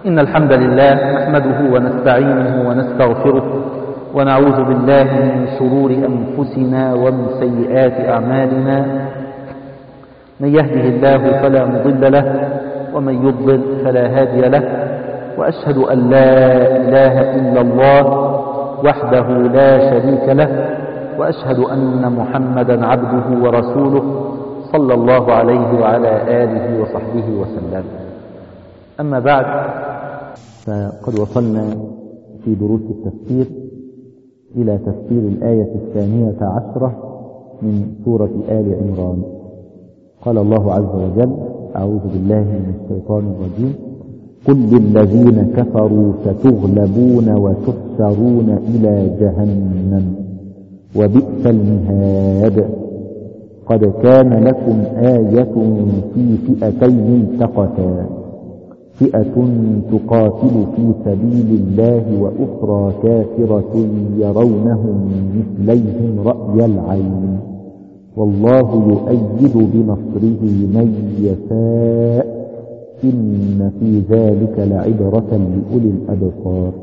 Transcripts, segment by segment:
إن الحمد لله نحمده ونستعينه ونستغفره ونعوذ بالله من شرور أنفسنا ومن سيئات أعمالنا. من يهده الله فلا مضل له ومن يضلل فلا هادي له، وأشهد أن لا إله إلا الله وحده لا شريك له، وأشهد أن محمدا عبده ورسوله صلى الله عليه وعلى آله وصحبه وسلم. أما بعد، فقد وصلنا في دروس التفسير إلى تفسير الآية 12 من سورة آل عمران. قال الله عز وجل: أعوذ بالله من الشيطان الرجيم: قل للذين كفروا ستغلبون وتحشرون إلى جهنم وبئس المهاد. قد كان لكم آية في فئتين التقتا، فئة تقاتل في سبيل الله وأخرى كافرة يرونهم مثليهم رأي العين، والله يؤيد بنصره من يشاء، إن في ذلك لعبرة لأولي الأبصار.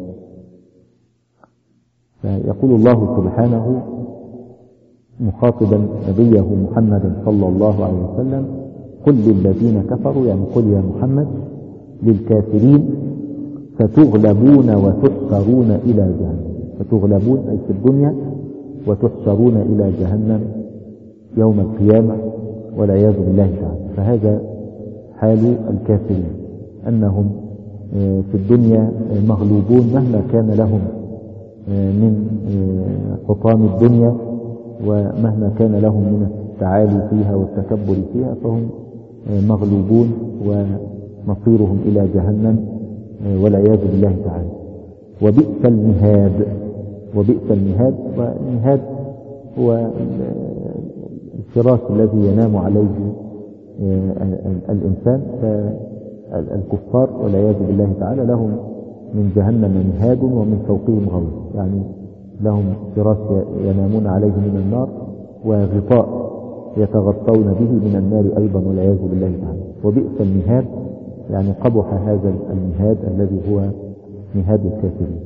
فيقول الله سبحانه مخاطبا نبيه محمد صلى الله عليه وسلم: قل للذين كفروا، يعني قل يا محمد للكافرين: ستغلبون وتحشرون إلى جهنم. فتغلبون أي في الدنيا، وتحشرون إلى جهنم يوم القيامة والعياذ بالله تعالى. فهذا حال الكافرين، أنهم في الدنيا مغلوبون مهما كان لهم من حطام الدنيا، ومهما كان لهم من التعالي فيها والتكبر فيها، فهم مغلوبون ومصيرهم إلى جهنم والعياذ بالله تعالى. وبئس المهاد. وبئس المهاد، والمهاد هو الفراش الذي ينام عليه الإنسان. فالكفار والعياذ بالله تعالى لهم من جهنم مهاد ومن فوقهم غوث، يعني لهم فراش ينامون عليه من النار، وغطاء يتغطون به من النار أيضا والعياذ بالله تعالى. وبئس المهاد، يعني قبح هذا المهاد الذي هو مهاد الكافرين.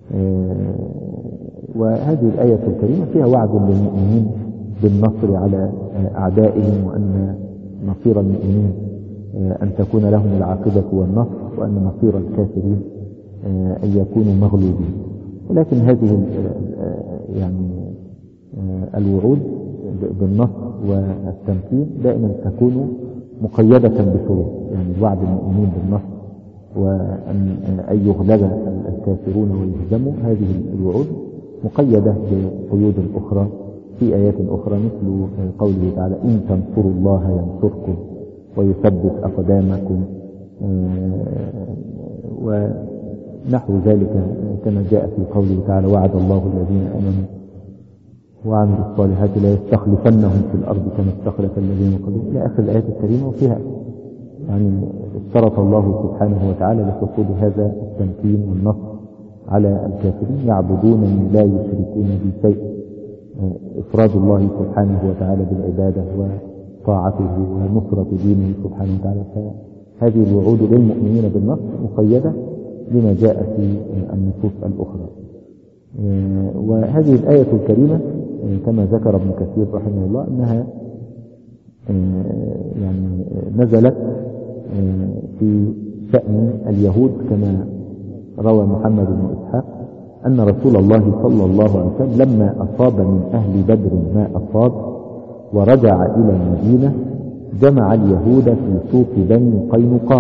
وهذه الآية الكريمة فيها وعد للمؤمنين بالنصر على أعدائهم، وأن مصير المؤمنين أن تكون لهم العاقبة والنصر، وأن مصير الكافرين أن يكونوا مغلوبين. ولكن هذه يعني الوعود بالنصر والتمكين دائما تكون مقيدة بشروط، يعني وعد المؤمنين بالنصر وأن يغلب الكافرون ويهزموا، هذه الوعود مقيدة بقيود أخرى في آيات أخرى، مثل قوله تعالى: إن تنصروا الله ينصركم ويثبت أقدامكم، ونحو ذلك، كما جاء في قوله تعالى: وعد الله الذين آمنوا وعملوا الصالحات لا يستخلفنهم في الأرض كما استخلف الذين قبلهم، إلى آخر الآيات الكريمة. وفيها يعني اشترط الله سبحانه وتعالى لحصول هذا التمكين والنصر على الكافرين: يعبدون من لا يشركون به شيء، إفراد الله سبحانه وتعالى بالعبادة وطاعته ونصرة دينه سبحانه وتعالى. فهذه الوعود للمؤمنين بالنصر مقيدة لما جاء في النصوص الأخرى. وهذه الآية الكريمة كما ذكر ابن كثير رحمه الله أنها يعني نزلت في شأن اليهود، كما روى محمد بن إسحاق أن رسول الله صلى الله عليه وسلم لما أصاب من أهل بدر ما أصاب ورجع إلى المدينة جمع اليهود في سوق بني قينقاع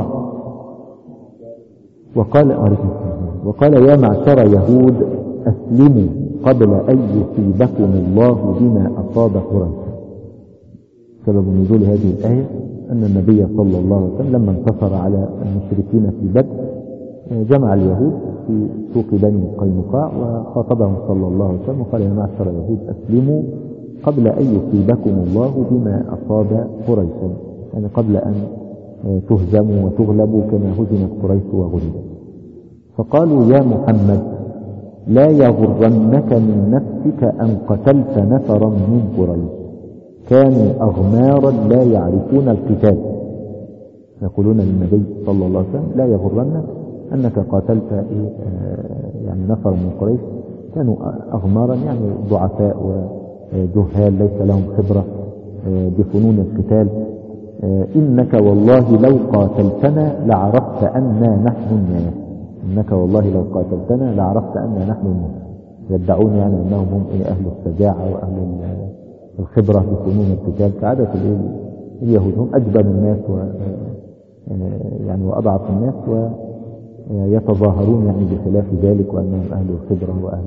وقال: يا معشر يهود، أسلموا قبل أن يصيبكم الله بما أصاب قريش. سبب نزول هذه الآية أن النبي صلى الله عليه وسلم لما انتصر على المشركين في بدر جمع اليهود في سوق بني قينقاع وخاطبهم صلى الله عليه وسلم وقال: يا معشر يهود، أسلموا قبل أن يصيبكم الله بما أصاب قريشا، يعني قبل أن تهزموا وتغلبوا كما هزمت قريش وغلبت. فقالوا: يا محمد، لا يغرنك من نفسك أن قتلت نفرا من قريش، كانوا أغمارا لا يعرفون القتال. يقولون للنبي صلى الله عليه وسلم: لا يغرنك أنك قاتلت يعني نفر من قريش كانوا أغمارا، يعني ضعفاء وجهال ليس لهم خبرة بفنون القتال. إنك والله لو قاتلتنا لعرفت أننا نحن الناس، إنك والله لو قاتلتنا لعرفت أننا نحن الناس. يدعون يعني أنهم هم أهل الشجاعة وأهل الخبرة بفنون القتال كعادة اليهود، هم أجبن الناس يعني وأضعف الناس، ويتظاهرون يعني بخلاف ذلك وأنهم أهل الخبرة وأهل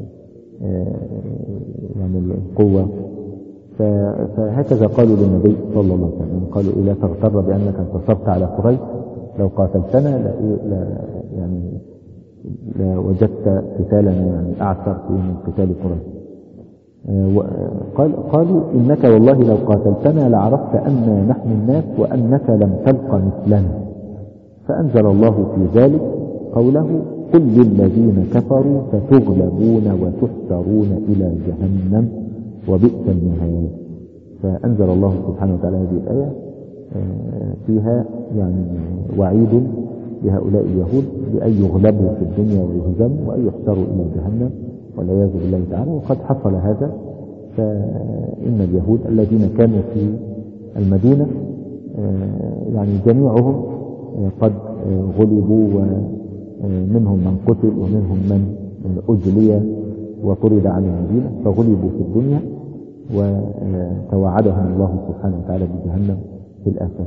يعني القوة. فهكذا قالوا للنبي صلى الله عليه وسلم، قالوا لا تغتر بأنك انتصرت على قريش، لو قاتلتنا يعني وجدت قتالنا يعني أعثر من قتال قريش. قالوا إنك والله لو قاتلتنا لعرفت أننا نحن الناس وأنك لم تلق مثلنا. فأنزل الله في ذلك قوله قل للذين كفروا ستغلبون وتحشرون إلى جهنم وبئس المهاد. فأنزل الله سبحانه وتعالى هذه الآية فيها يعني وعيد لهؤلاء اليهود بأن يغلبوا في الدنيا ويهزموا وأن يحشروا إلى جهنم والعياذ بالله تعالى. وقد حصل هذا، فإن اليهود الذين كانوا في المدينة يعني جميعهم قد غلبوا، ومنهم من قتل ومنهم من أجلي وطرد عن المدينة، فغلبوا في الدنيا وتوعدهم الله سبحانه وتعالى بجهنم في الآخرة.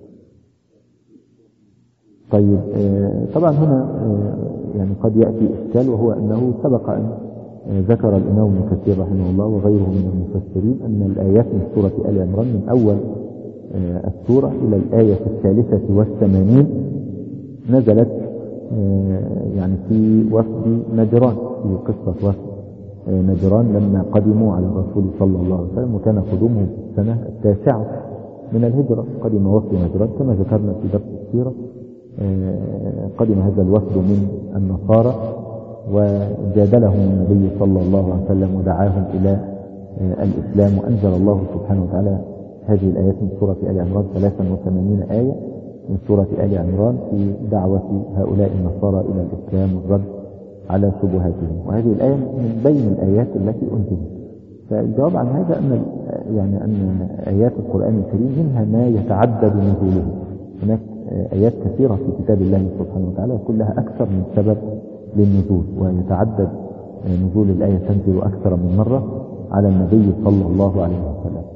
طيب طبعا هنا يعني قد يأتي إشكال، وهو أنه سبق أن ذكر الإمام ابن كثير رحمه الله وغيره من المفسرين أن الآيات من سورة آل عمران من أول السورة إلى الآية 83 نزلت يعني في وفد نجران، في قصة وفد نجران لما قدموا على الرسول صلى الله عليه وسلم، وكان قدومهم السنة 9 من الهجرة. قدم وفد نجران كما ذكرنا في درس السيرة، قدم هذا الوفد من النصارى وجادلهم النبي صلى الله عليه وسلم ودعاهم إلى الإسلام. وأنزل الله سبحانه وتعالى هذه الآيات من سورة آل عمران 83 آية من سورة آل عمران في دعوة هؤلاء النصارى إلى الإسلام والرد على شبهاتهم. وهذه الآية من بين الآيات التي أنزلت. فالجواب عن هذا أن آيات القرآن الكريم منها ما يتعدد نزوله. هناك آيات كثيرة في كتاب الله سبحانه وتعالى كلها أكثر من سبب للنزول، ويتعدد نزول الآية، تنزل أكثر من مرة على النبي صلى الله عليه وسلم.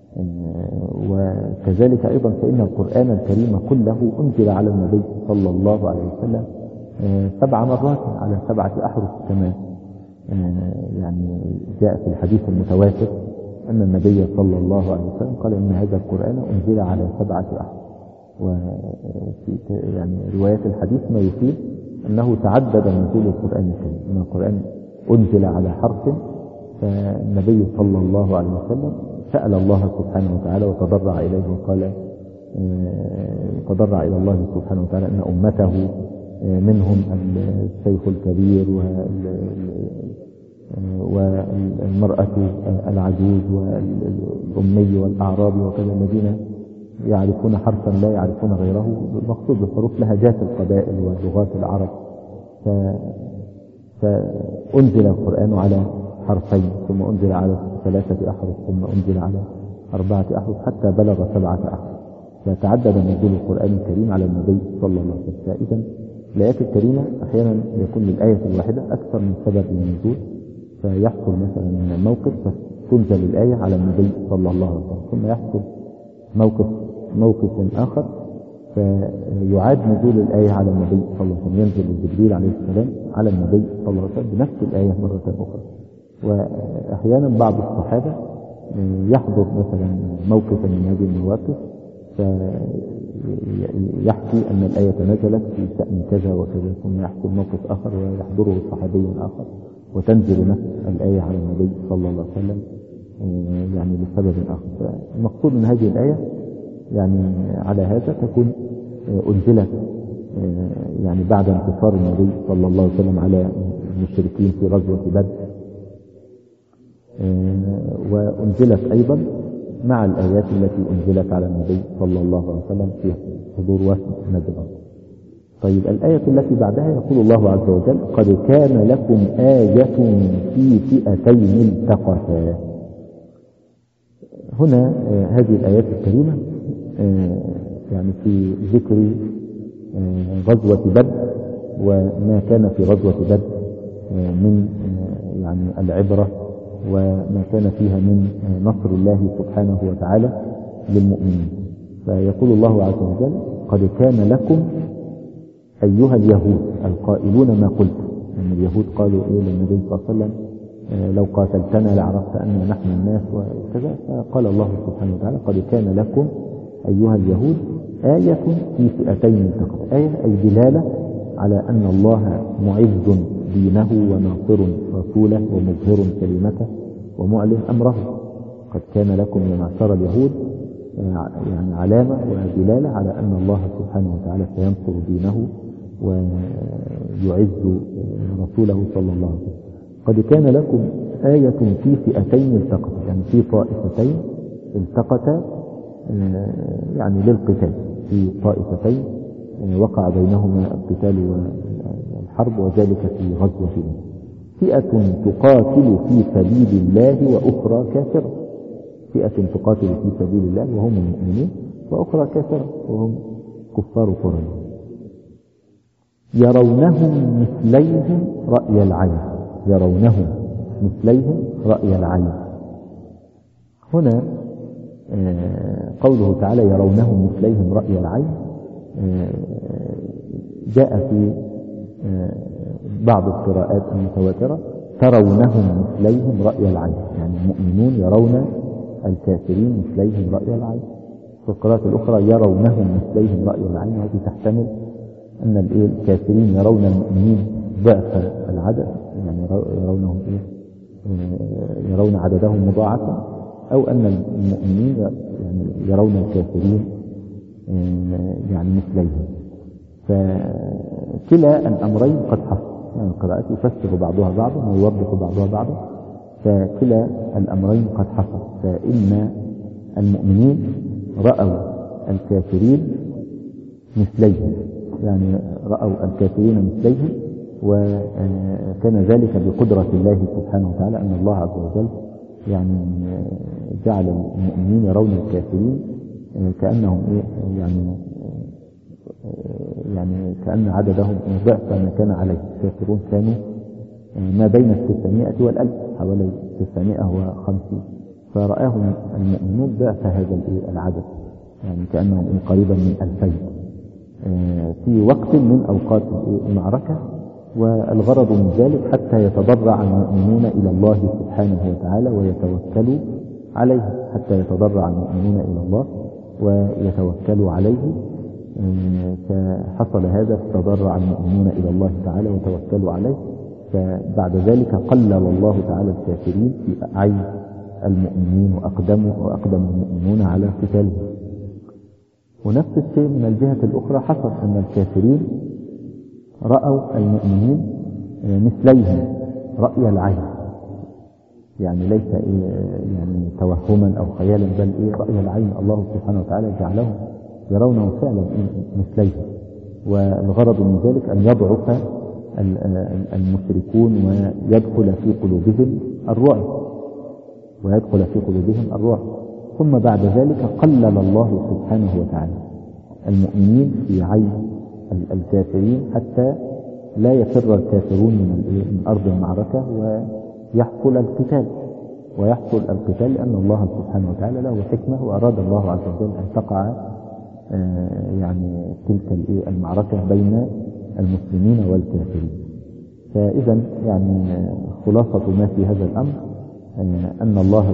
وكذلك أيضا فإن القرآن الكريم كله أنزل على النبي صلى الله عليه وسلم 7 مرات على 7 أحرف، كما يعني جاء في الحديث المتواتر أن النبي صلى الله عليه وسلم قال إن هذا القرآن أنزل على 7 أحرف. وفي يعني روايات الحديث ما يفيد أنه تعدد نزول القرآن الكريم، أن القرآن أنزل على حرف. فالنبي صلى الله عليه وسلم سأل الله سبحانه وتعالى وتضرع إليه وقال تضرع إلى الله سبحانه وتعالى أن أمته منهم الشيخ الكبير والمرأة العجوز والأمي والأعرابي وكذا، الذين يعرفون حرفا لا يعرفون غيره. المقصود بالحروف لهجات القبائل ولغات العرب. فأنزل القرآن على حرفين، ثم أنزل على 3 أحرف، ثم أنزل على 4 أحرف، حتى بلغ 7 أحرف. فتعدد نزول القرآن الكريم على النبي صلى الله عليه وسلم. فإذا الآيات الكريمة أحيانا يكون للآية الواحدة أكثر من سبب للنزول، فيحصل مثلا موقف فتنزل الآية على النبي صلى الله عليه وسلم، ثم يحصل موقف آخر فيعاد نزول الآية على النبي صلى الله عليه وسلم، ينزل جبريل عليه السلام على النبي صلى الله عليه وسلم بنفس الآية مرة أخرى. وأحيانا بعض الصحابة يحضر مثلا موقفا من هذه المواقف فيحكي أن الآية نزلت في شأن كذا وكذا، ثم يحصل موقف آخر ويحضره صحابي آخر وتنزل نفس الآية على النبي صلى الله عليه وسلم يعني لسبب آخر. المقصود من هذه الآية يعني على هذا تكون أنزلت يعني بعد انتصار النبي صلى الله عليه وسلم على المشركين في غزوة بدر، وأنزلت أيضا مع الآيات التي أنزلت على النبي صلى الله عليه وسلم في حضور وفد نجران. طيب الآية التي بعدها يقول الله عز وجل قد كان لكم آية في فئتين التقتا. هنا هذه الآيات الكريمة يعني في ذكر غزوة بدر وما كان في غزوة بدر من يعني العبرة وما كان فيها من نصر الله سبحانه وتعالى للمؤمنين. فيقول الله عز وجل قد كان لكم أيها اليهود القائلون ما قلت. يعني اليهود قالوا للنبي صلى الله عليه وسلم لو قاتلتنا لعرفت أن نحن الناس وكذا. فقال الله سبحانه وتعالى قد كان لكم أيها اليهود آية في فئتين التقتا. آية أي دلالة على أن الله معز دينه وناصر رسوله ومظهر كلمته ومعلن أمره. قد كان لكم يا معشر اليهود يعني علامة ودلالة على أن الله سبحانه وتعالى سينصر دينه ويعز رسوله صلى الله عليه وسلم. قد كان لكم آية في فئتين التقتا، يعني في طائفتين التقتا يعني للقتال، في طائفتين وقع بينهما القتال والحرب، وذلك في غزوة فئة تقاتل في سبيل الله وأخرى كافرة. فئة تقاتل في سبيل الله وهم المؤمنين، وأخرى كافرة وهم كفار قريش. يرونهم مثليهم رأي العين. يرونهم مثليهم رأي العين. هنا قوله تعالى يرونهم مثليهم رأي العين جاء في بعض القراءات المتواترة ترونهم مثليهم رأي العين، يعني المؤمنون يرون الكافرين مثليهم رأي العين. في القراءات الأخرى يرونهم مثليهم رأي العين، وهذه تحتمل أن الكافرين يرون المؤمنين ضعف العدد، يعني يرونهم يرون عددهم مضاعفا، أو أن المؤمنين يعني يرون الكافرين يعني مثليهم. فكلا الأمرين قد حصل، يعني القراءات يفسر بعضها بعضا ويوضح بعضها بعضا، فكلا الأمرين قد حصل. فإن المؤمنين رأوا الكافرين مثليهم، يعني رأوا الكافرين مثليهم، وكان ذلك بقدرة الله سبحانه وتعالى، أن الله عز وجل يعني جعل المؤمنين يرون الكافرين كأنهم يعني كأن عددهم ضعف ما كان عليه. الكافرون كانوا ما بين 900 وال1000، حوالي 950، فرآهم المؤمنون ضعف هذا العدد، يعني كأنهم قريبا من 2000 في وقت من أوقات المعركة. والغرض من ذلك حتى يتضرع المؤمنون إلى الله سبحانه وتعالى ويتوكلوا عليه، حتى يتضرع المؤمنون إلى الله ويتوكلوا عليه. فحصل هذا، فتضرع المؤمنون إلى الله تعالى وتوكلوا عليه. فبعد ذلك قلل الله تعالى الكافرين في أعين المؤمنين وأقدم المؤمنون على قتالهم. ونفس الشيء من الجهة الأخرى حصل، أن الكافرين رأوا المؤمنين مثليهم رأي العين، يعني ليس يعني توهما أو خيالا، بل رأي العين. الله سبحانه وتعالى جعلهم يرونه فعلا مثليهم. والغرض من ذلك أن يضعف المشركون ويدخل في قلوبهم الرعب، ثم بعد ذلك قلل الله سبحانه وتعالى المؤمنين في عين الكافرين، حتى لا يفر الكافرون من أرض المعركة ويحصل القتال، لأن الله سبحانه وتعالى له حكمة، وأراد الله عز وجل أن تقع يعني تلك المعركة بين المسلمين والكافرين. فإذا يعني خلاصة ما في هذا الأمر أن الله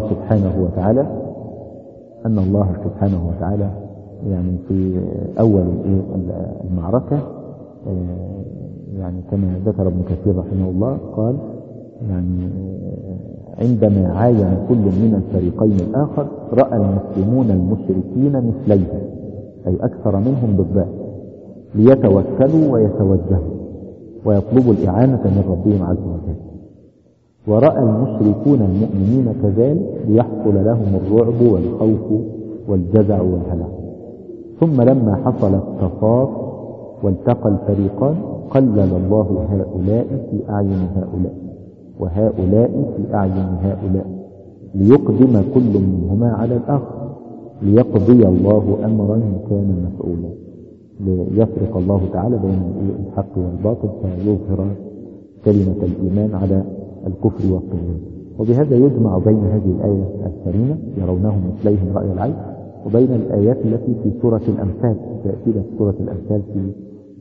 سبحانه وتعالى يعني في أول المعركة يعني كما ذكر ابن كثير رحمه الله قال يعني عندما عاين كل من الفريقين الآخر رأى المسلمون المشركين مثليهم، أي أكثر منهم بالضعف، ليتوكلوا ويتوجهوا ويطلبوا الإعانة من ربهم عز وجل. ورأى المشركون المؤمنين كذلك ليحصل لهم الرعب والخوف والجزع والهلع. ثم لما حصل التصاف والتقى الفريقان قلل الله هؤلاء في أعين هؤلاء وهؤلاء في أعين هؤلاء ليقدم كل منهما على الآخر ليقضي الله أمرا كان مفعولا، ليفرق الله تعالى بين الحق والباطل فيظهر كلمة الإيمان على الكفر والطغيان. وبهذا يجمع بين هذه الآية الكريمة يرونه مثليهم رأي العين وبين الآيات التي في سورة الأنفال. تأتي في سورة الأنفال في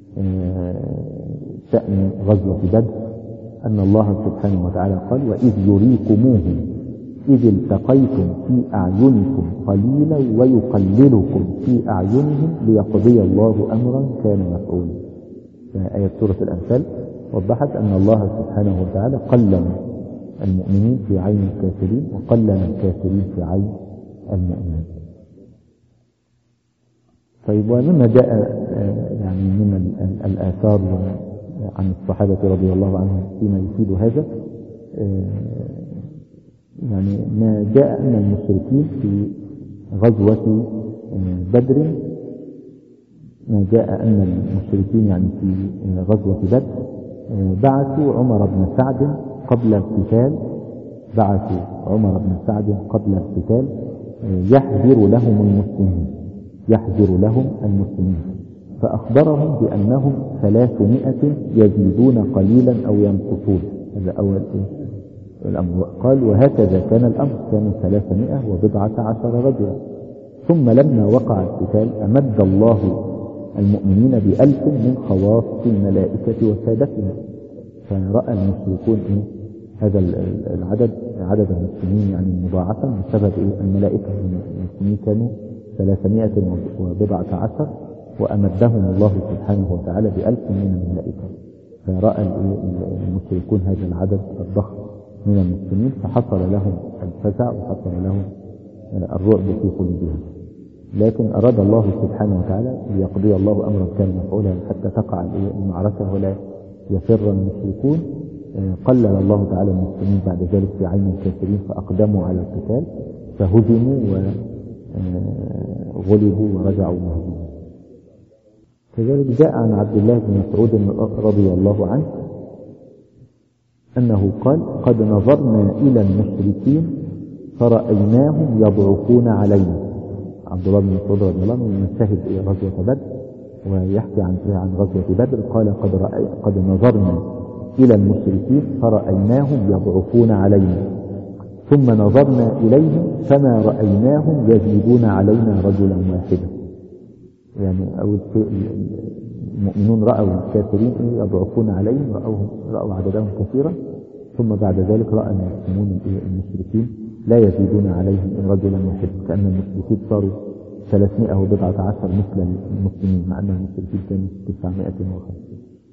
شأن غزوة بدر أن الله سبحانه وتعالى قال: وإذ يريكموهم إذ التقيتم في أعينكم قليلا ويقللكم في أعينهم ليقضي الله أمرا كان مفعولا. آية سورة الأنفال وضحت أن الله سبحانه وتعالى قلل المؤمنين في عين الكافرين وقلل الكافرين في عين المؤمنين. طيب، ومما جاء يعني من الآثار عن الصحابة رضي الله عنهم فيما يفيد هذا، يعني ما جاء أن المشركين في غزوة بدر، ما جاء أن المشركين يعني في غزوة بدر بعثوا عمر بن سعد قبل القتال، بعثوا عمر بن سعد قبل القتال يحذر لهم المسلمين فأخبرهم بأنهم 300 يزيدون قليلا أو ينقصون. هذا أول الأمر. قال: وهكذا كان الأمر، كانوا 319 رجلا. ثم لما وقع القتال أمد الله المؤمنين ب1000 من خواص الملائكة وسادتها، فرأى المشركون هذا العدد، عدد المسلمين يعني مضاعفا بسبب الملائكة. المسلمين كانوا 319 وأمدهم الله سبحانه وتعالى ب1000 من الملائكة، فرأى المشركون هذا العدد الضخم من المسلمين فحصل لهم الفزع وحصل لهم الرعب في قلوبهم. لكن أراد الله سبحانه وتعالى ليقضي الله أمرا كان مفعولا حتى تقع المعركة ولا يفر المشركون. قلل الله تعالى المسلمين بعد ذلك في عين الكافرين فأقدموا على القتال فهزموا وغلبوا ورجعوا مهزومين. كذلك جاء عن عبد الله بن مسعود رضي الله عنه أنه قال: قد نظرنا إلى المشركين فرأيناهم يضعفون علينا. عبد الله بن مسعود رضي الله عنه من شهد غزوة بدر ويحكي عن غزوة بدر قال: قد نظرنا إلى المشركين فرأيناهم يضعفون علينا ثم نظرنا إليهم فما رأيناهم يزيدون علينا رجلا واحدا. يعني أول شيء المؤمنون رأوا الكافرين يضعفون عليهم، رأوا عددهم كثيرا، ثم بعد ذلك رأى المشركين لا يزيدون عليهم رجلا واحدا، كأن المشركين صاروا 319 مثل المسلمين مع أن المشركين كانوا 950.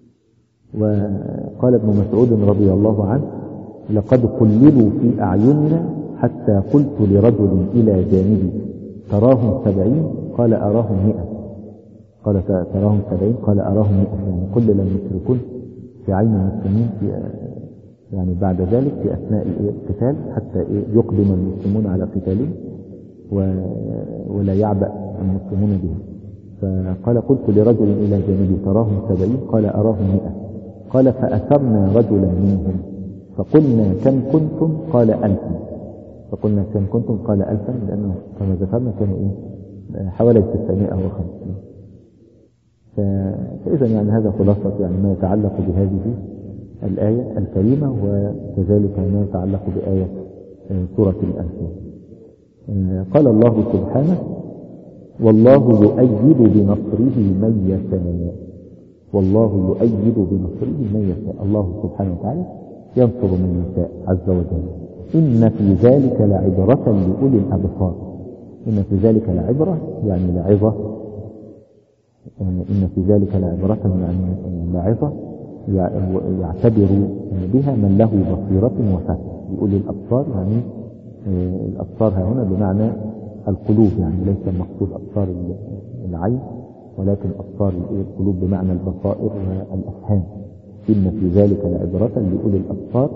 وقال ابن مسعود رضي الله عنه: لقد قللوا في أعيننا حتى قلت لرجل إلى جانبي تراهم 70 قال أراهم 100. قال تراهم 70 قال أراهم 100. يعني قلل المشركون في عين المسلمين يعني بعد ذلك في أثناء القتال حتى يقدم المسلمون على قتالهم ولا يعبأ المسلمون بهم. فقال: قلت لرجل إلى جانبي تراهم 70 قال أراهم 100. قال: فأثرنا رجلا منهم فقلنا كم كنتم؟ قال 1000. فقلنا كم كنتم؟ قال 1000، لأنه كما ذكرنا كانوا حوالي 950. فإذا يعني هذا خلاصة يعني ما يتعلق بهذه الآية الكريمة، وكذلك ما يتعلق بآية سورة الأنفال. قال الله سبحانه: والله يؤيد بنصره من يشاء. والله يؤيد بنصره من يشاء. الله سبحانه وتعالى ينصر من يشاء عز وجل. إن في ذلك لعبرة لأولي الأبصار. إن في ذلك لعبرة يعني لعظة. إن في ذلك لعبرة يعني لعظة يعتبر بها من له بصيرة وفهم. لأولي الأبصار يعني الأبصار هنا بمعنى القلوب، يعني ليس المقصود أبصار العين ولكن أبصار القلوب بمعنى البصائر والأفهام. إن في ذلك لعبرة لأولي الأبصار.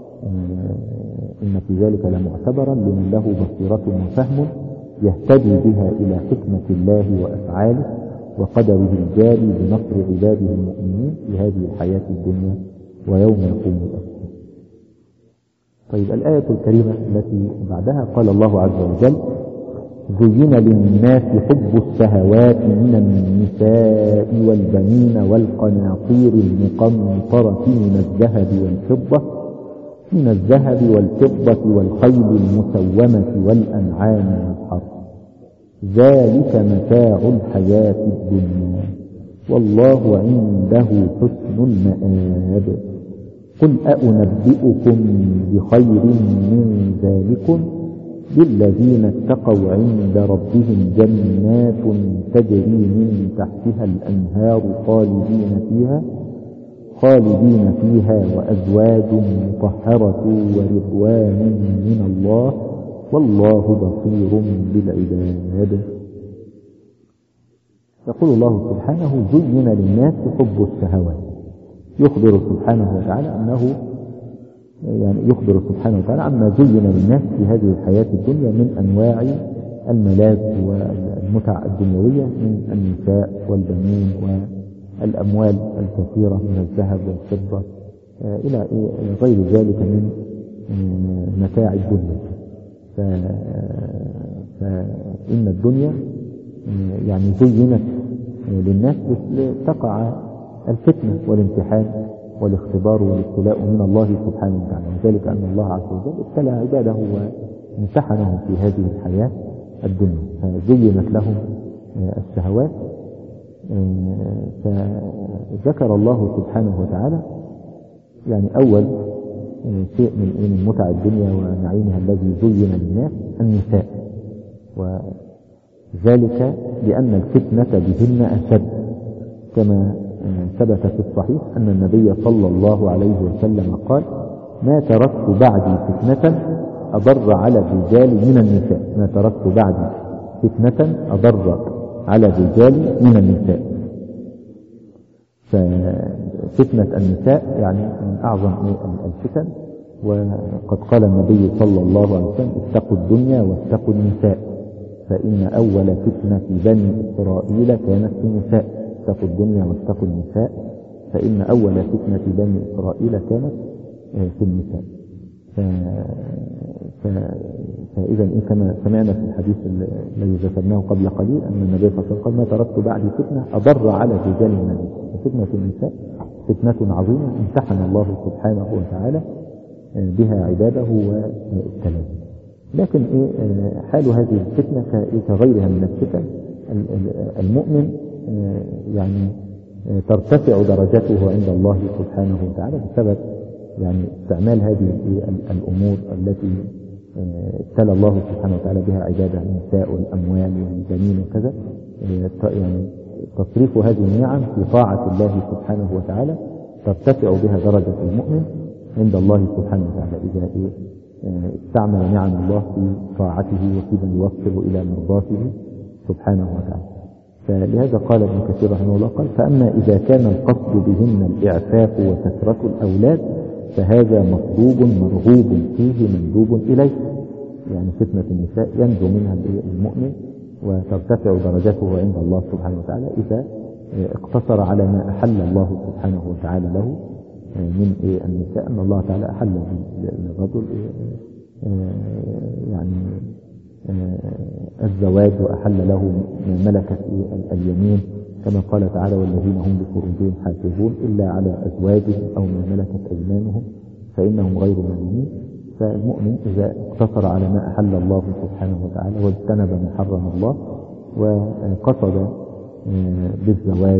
إن في ذلك لمعتبرا لمن له بصيرة وفهم يهتدي بها إلى حكمة الله وأفعاله وقدره الجاري بنصر عباده المؤمنين في هذه الحياة الدنيا ويوم يقوم الأشهاد. طيب الآية الكريمة التي بعدها قال الله عز وجل: زين للناس حب الشهوات من النساء والبنين والقناطير المقنطرة من الذهب والفضة والخيل المسومة والأنعام والحرث، ذلك متاع الحياة الدنيا والله عنده حسن المآب. قل أنبئكم بخير من ذلكم للذين اتقوا عند ربهم جنات تجري من تحتها الأنهار خالدين فيها وأزواج مطهرة ورضوان من الله والله بصير بالعباد. يقول الله سبحانه: زين للناس حب الشهوات. يخبر سبحانه وتعالى عما زين للناس في هذه الحياة الدنيا من أنواع الملاذ والمتع الدنيوية من النساء والبنين والأموال الكثيرة من الذهب والفضة إلى غير ذلك من متاع الدنيا. فإن الدنيا يعني زينت للناس لتقع الفتنة والامتحان والاختبار والابتلاء من الله سبحانه وتعالى، وذلك أن الله عز وجل ابتلى عباده وامتحنهم في هذه الحياة الدنيا، فزينت لهم الشهوات. فذكر الله سبحانه وتعالى يعني أول شيء من متع الدنيا ونعيمها الذي زين للناس النساء، وذلك لأن الفتنة بهن أشد، كما ثبت في الصحيح أن النبي صلى الله عليه وسلم قال: ما تركت بعدي فتنة أضر على الرجال من النساء. ما تركت بعدي فتنة أضر على الرجال من النساء. ففتنة النساء يعني من أعظم الفتن، وقد قال النبي صلى الله عليه وسلم: اتقوا الدنيا واتقوا النساء، فإن أول فتنة بني إسرائيل كانت في النساء. اتقوا الدنيا واتقوا النساء، فإن أول فتنة بني إسرائيل كانت في النساء. فإذا كما سمعنا في الحديث الذي ذكرناه قبل قليل أن النبي صلى الله عليه وسلم قال: ما تركت بعدي فتنة أضر على الرجال من النساء. فتنة النساء فتنة عظيمة امتحن الله سبحانه وتعالى بها عباده وابتلاهم. لكن حال هذه الفتنة كغيرها من الفتن، المؤمن يعني ترتفع درجته عند الله سبحانه وتعالى بسبب يعني استعمال هذه الأمور التي ابتلى الله سبحانه وتعالى بها عباده، النساء والأموال والبنين وكذا. يعني تصريف هذه النعم في طاعة الله سبحانه وتعالى ترتفع بها درجة المؤمن عند الله سبحانه وتعالى إذا استعمل نعم الله في طاعته وفي من يوصل إلى مرضاته سبحانه وتعالى. فلهذا قال ابن كثير رحمه الله قال: فأما إذا كان القصد بهن الإعفاف وكثرة الأولاد فهذا مطلوب مرغوب فيه مندوب إليه. يعني فتنة النساء ينجو منها المؤمن وترتفع درجته عند الله سبحانه وتعالى إذا اقتصر على ما أحل الله سبحانه وتعالى له من النساء. أن الله تعالى أحل للرجل يعني الزواج، وأحل له ما ملكت اليمين، كما قال تعالى: والذين هم لفروجهم حافظون إلا على أزواجهم أو ما ملكت أيمانهم فإنهم غير ملومين. فالمؤمن إذا اقتصر على ما أحل الله سبحانه وتعالى واجتنب ما حرم الله وقصد بالزواج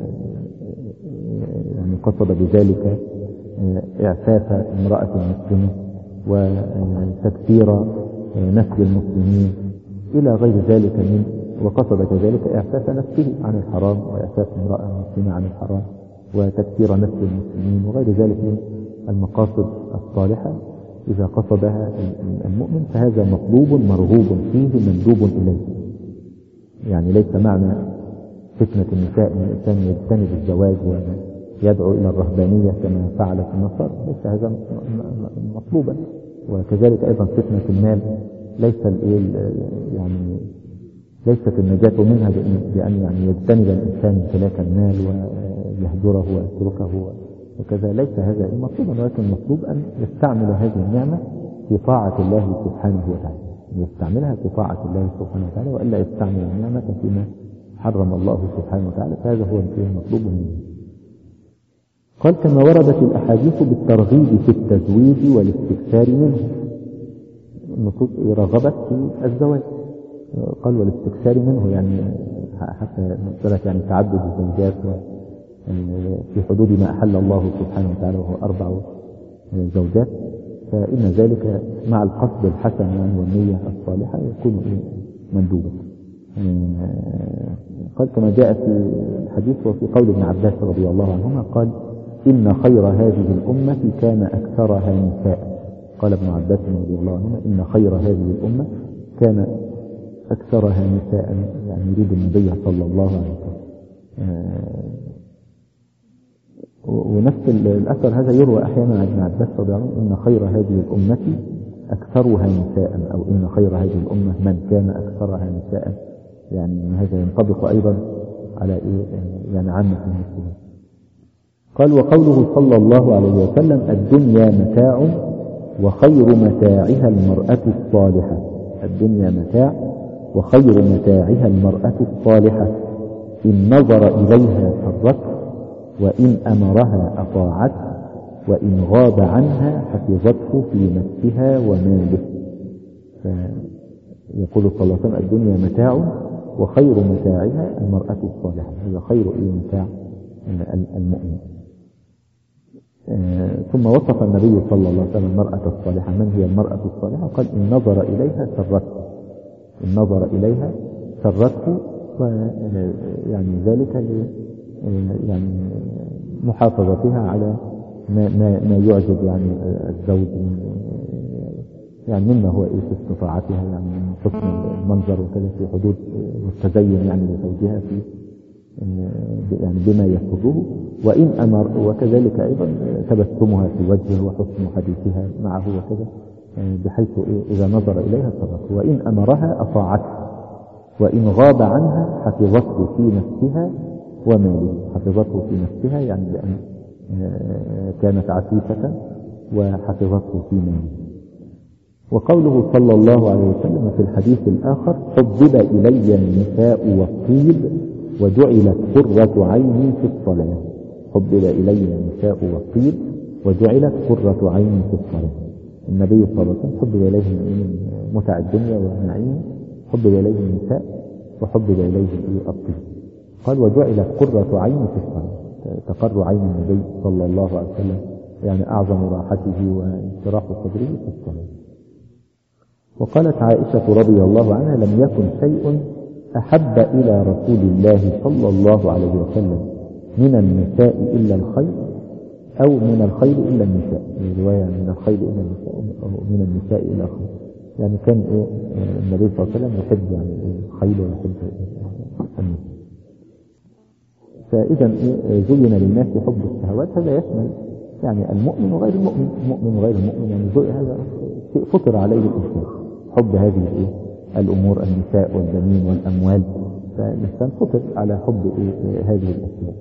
يعني قصد بذلك إعفاف امرأة المسلمة وتكثير نسل المسلمين إلى غير ذلك وقصد كذلك إعفاف نفسه عن الحرام وإعفاف امرأة مسلمة عن الحرام وتكثير نسل المسلمين وغير ذلك من المقاصد الصالحة، إذا قصدها المؤمن فهذا مطلوب مرغوب فيه مندوب إليه. يعني ليس معنى فتنة النساء أن الإنسان يجتنب الزواج ويدعو إلى الرهبانية كما فعلت النصارى، ليس هذا مطلوبا. وكذلك أيضا فتنة المال ليس يعني ليست النجاة منها بأن يعني يجتنب الإنسان امتلاك المال ويهجره ويتركه وكذا، ليس هذا المطلوب، ولكن المطلوب أن يستعمل هذه النعمة في طاعة الله سبحانه وتعالى، يستعملها في طاعة الله سبحانه وتعالى، وإلا يستعمل النعمة فيما حرم الله سبحانه وتعالى، فهذا هو المطلوب منه. قال كما وردت الأحاديث بالترغيب في التزويج والاستكثار منه، رغبت في الزواج، قال والاستكثار منه يعني حتى مسألة يعني تعدد الزوجات في حدود ما أحل الله سبحانه وتعالى وهو 4 زوجات، فإن ذلك مع القصد الحسن يعني والنية الصالحة يكون مندوبا. قال كما جاء في الحديث وفي قول ابن عباس رضي الله عنهما قال إن خير هذه الأمة كان أكثرها نساء. قال ابن عباس رضي الله عنهما إن خير هذه الأمة كان أكثرها نساء، يعني يريد النبي صلى الله عليه وسلم. ونفس الأثر هذا يروى أحيانا عن ابن عباس رضي الله عنه إن خير هذه الأمة أكثرها نساء، أو إن خير هذه الأمة من كان أكثرها نساء، يعني هذا ينطبق أيضا على يعني عامة المسلمين. قال وقوله صلى الله عليه وسلم الدنيا متاع وخير متاعها المرأة الصالحة. الدنيا متاع وخير متاعها المرأة الصالحة إن نظر إليها سرته وإن أمرها أطاعته وإن غاب عنها حفظته في نفسها وماله. فيقول صلى الله عليه وسلم الدنيا متاع وخير متاعها المرأة الصالحة، هذا خير متاع المؤمن. ثم وصف النبي صلى الله عليه وسلم المرأة الصالحة. من هي المرأة الصالحة؟ قال إن نظر إليها سرته، إن نظر إليها سرته، يعني ذلك يعني محافظتها على ما يعجب يعني الزوج يعني مما هو في استطاعتها يعني من حسن المنظر وكذا في حدود والتزين يعني لزوجها في يعني بما يسره، وإن أمر وكذلك أيضا تبسمها في وجهه وحسن حديثها معه وكذا، بحيث إذا نظر إليها سرته، وإن أمرها أطاعته وإن غاب عنها حفظته في نفسها وماله. حفظته في نفسها يعني لأن كانت عفيفة وحفظته في ماله. وقوله صلى الله عليه وسلم في الحديث الآخر حبب إلي النساء والطيب وجعلت قرة عيني في الصلاة. حبب إلي النساء والطيب وجعلت قرة عيني في الصلاة. النبي صلى الله عليه وسلم حبب إليه متع الدنيا ونعيمها، حبب إليه النساء وحبب إليه الطيب. قال وجعلت قرة عيني في الصلاة، تقر عين النبي صلى الله عليه وسلم يعني أعظم راحته وانشراح صدره في الصلاة. وقالت عائشة رضي الله عنها لم يكن شيء أحب إلى رسول الله صلى الله عليه وسلم من النساء إلا الخير، أو من الخير إلا النساء، رواية من الخير إلا النساء أو من النساء إلى الخير، يعني كان النبي صلى الله عليه وسلم يحب يعني الخيل ويحب النساء. فإذا زين للناس حب الشهوات، هذا يشمل يعني المؤمن وغير المؤمن، المؤمن وغير المؤمن، يعني هذا فطر عليه الإنسان حب هذه الأمور، النساء والبنين والأموال، فالإنسان فطر على حب هذه الأشياء.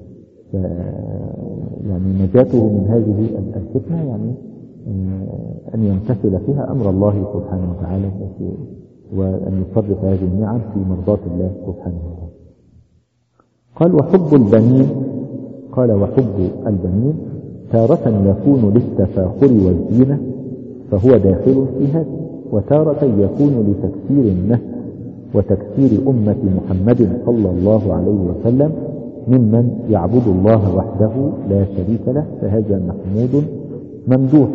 يعني نجاته من هذه الفتنة يعني أن يمتثل فيها أمر الله سبحانه وتعالى، وأن يصرف هذه النعم في مرضاة الله سبحانه وتعالى. قال وحب البنين، قال وحب البنين تارة يكون للتفاخر والزينة فهو داخل في هذا، وتارة يكون لتكثير النهي وتكثير أمة محمد صلى الله عليه وسلم ممن يعبد الله وحده لا شريك له، فهذا محمود ممدوح،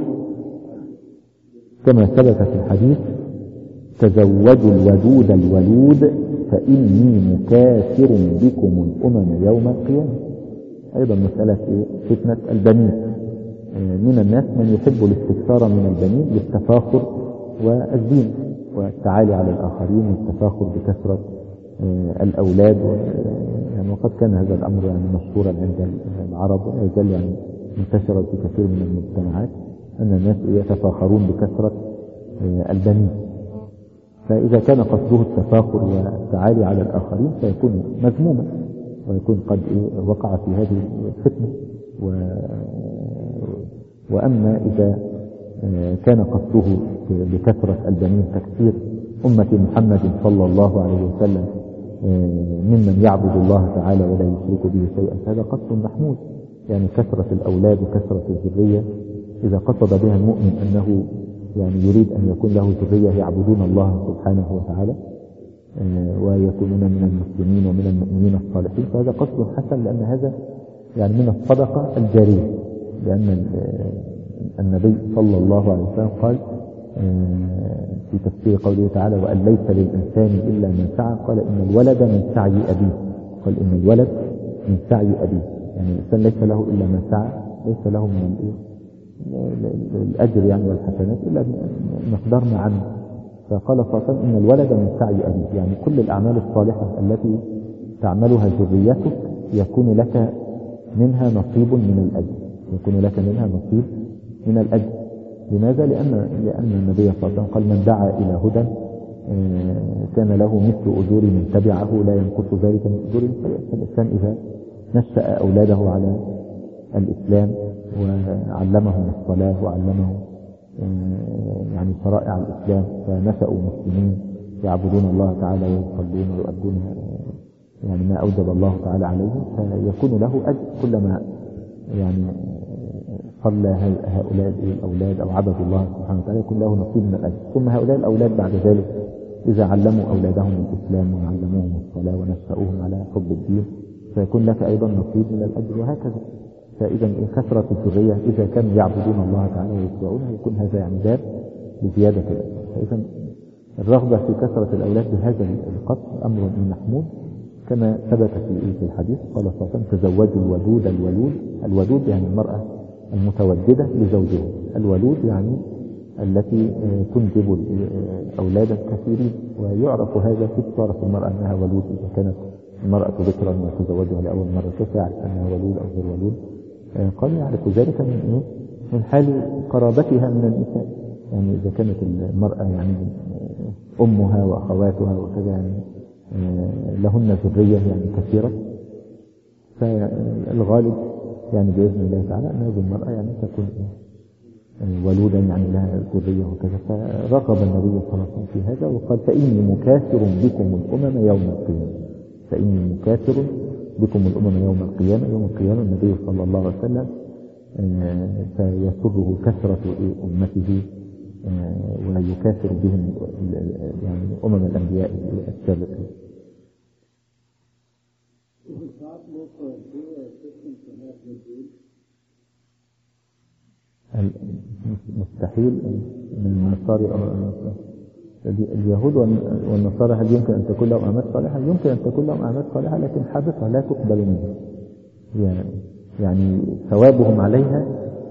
كما ثبت في الحديث تزوجوا الودود الولود فإني مكاثر بكم الأمم يوم القيامة. أيضا مسألة فتنة البنين، من الناس من يحب الاستكثار من البنين للتفاخر والزينة والتعالي على الآخرين والتفاخر بكثرة الأولاد، يعني وقد كان هذا الأمر يعني مشهورا عند العرب ويزال يعني منتشرا في كثير من المجتمعات، أن الناس يتفاخرون بكثرة البنين. فإذا كان قصده التفاخر والتعالي على الآخرين فيكون مذموما، ويكون قد وقع في هذه الفتنة. وأما إذا كان قصده بكثرة البنين تكثير أمة محمد صلى الله عليه وسلم ممن يعبد الله تعالى ولا يشرك به شيئا، هذا قصد محمود. يعني كثرة الأولاد وكثرة الذرية إذا قصد بها المؤمن أنه يعني يريد أن يكون له ذرية يعبدون الله سبحانه وتعالى ويكونون من المسلمين ومن المؤمنين الصالحين، فهذا قصد حسن، لأن هذا يعني من الصدقة الجارية. لأن النبي صلى الله عليه وسلم قال في تفسير قوله تعالى: وأن ليس للإنسان إلا ما سعى، قال إن الولد من سعي أبيه. قال إن الولد من سعي أبيه، يعني الإنسان ليس له إلا ما سعى، ليس له من الأجر يعني والحسنات إلا مقدار ما عمل. فقال صلى الله عليه وسلم إن الولد من سعي أبيه، يعني كل الأعمال الصالحة التي تعملها ذريتك يكون لك منها نصيب من الأجر، يكون لك منها نصيب من الأجر. لماذا؟ لأن النبي صلى الله عليه وسلم قال: من دعا إلى هدى كان له مثل أجور من تبعه لا ينقص ذلك من أجورهم. فالإنسان إذا نشأ أولاده على الإسلام وعلمهم الصلاة وعلمهم يعني شرائع الإسلام، فنشأوا مسلمين يعبدون الله تعالى ويصلون ويؤدون يعني ما أوجب الله تعالى عليهم، فيكون له أجر كلما يعني صلى هؤلاء الأولاد أو عبدوا الله سبحانه وتعالى، يكون له نصيب من الأجر. ثم هؤلاء الأولاد بعد ذلك إذا علموا أولادهم الإسلام وعلموهم الصلاة ونشأوهم على حب الدين فيكون لك أيضا نصيب من الأجر، وهكذا. فإذا كثرة الذرية إذا كانوا يعبدون الله تعالى ويتبعونه يكون هذا يعني باب لزيادة الأجر. فإذا الرغبة في كثرة الأولاد بهذا القدر أمر محمود، كما ثبت في الحديث. قال صلى الله عليه وسلم: تزوجوا الودود الولود. الودود يعني المرأة المتوددة لزوجها، الولود يعني التي تنجب أولادا كثيرين، ويعرف هذا في صورة المرأة أنها ولود. إذا كانت المرأة ذكرا وتزوجها لأول مرة كيف يعرف أنها ولود أو غير ولود؟ قال: يعرف ذلك من حال قرابتها من النساء. يعني إذا كانت المرأة يعني أمها وأخواتها وكذا يعني لهن ذرية يعني كثيرة، فالغالب يعني بإذن الله تعالى أن هذه المرأة يعني تكون ولودا يعني لها ذرية وكذا. فرغب النبي صلى الله عليه وسلم في هذا وقال: فإني مكاثر بكم الأمم يوم القيامة. فإني مكاثر بكم الأمم يوم القيامة. يوم القيامة النبي صلى الله عليه وسلم فيسره كثرة أمته ويكاثر بهم يعني أمم الأنبياء السابقين. مستحيل من النصارى اليهود والنصارى هل يمكن أن تكون لهم أعمال صالحة؟ يمكن أن تكون لهم أعمال صالحة لكن حادثة لا تقبل منهم، يعني ثوابهم عليها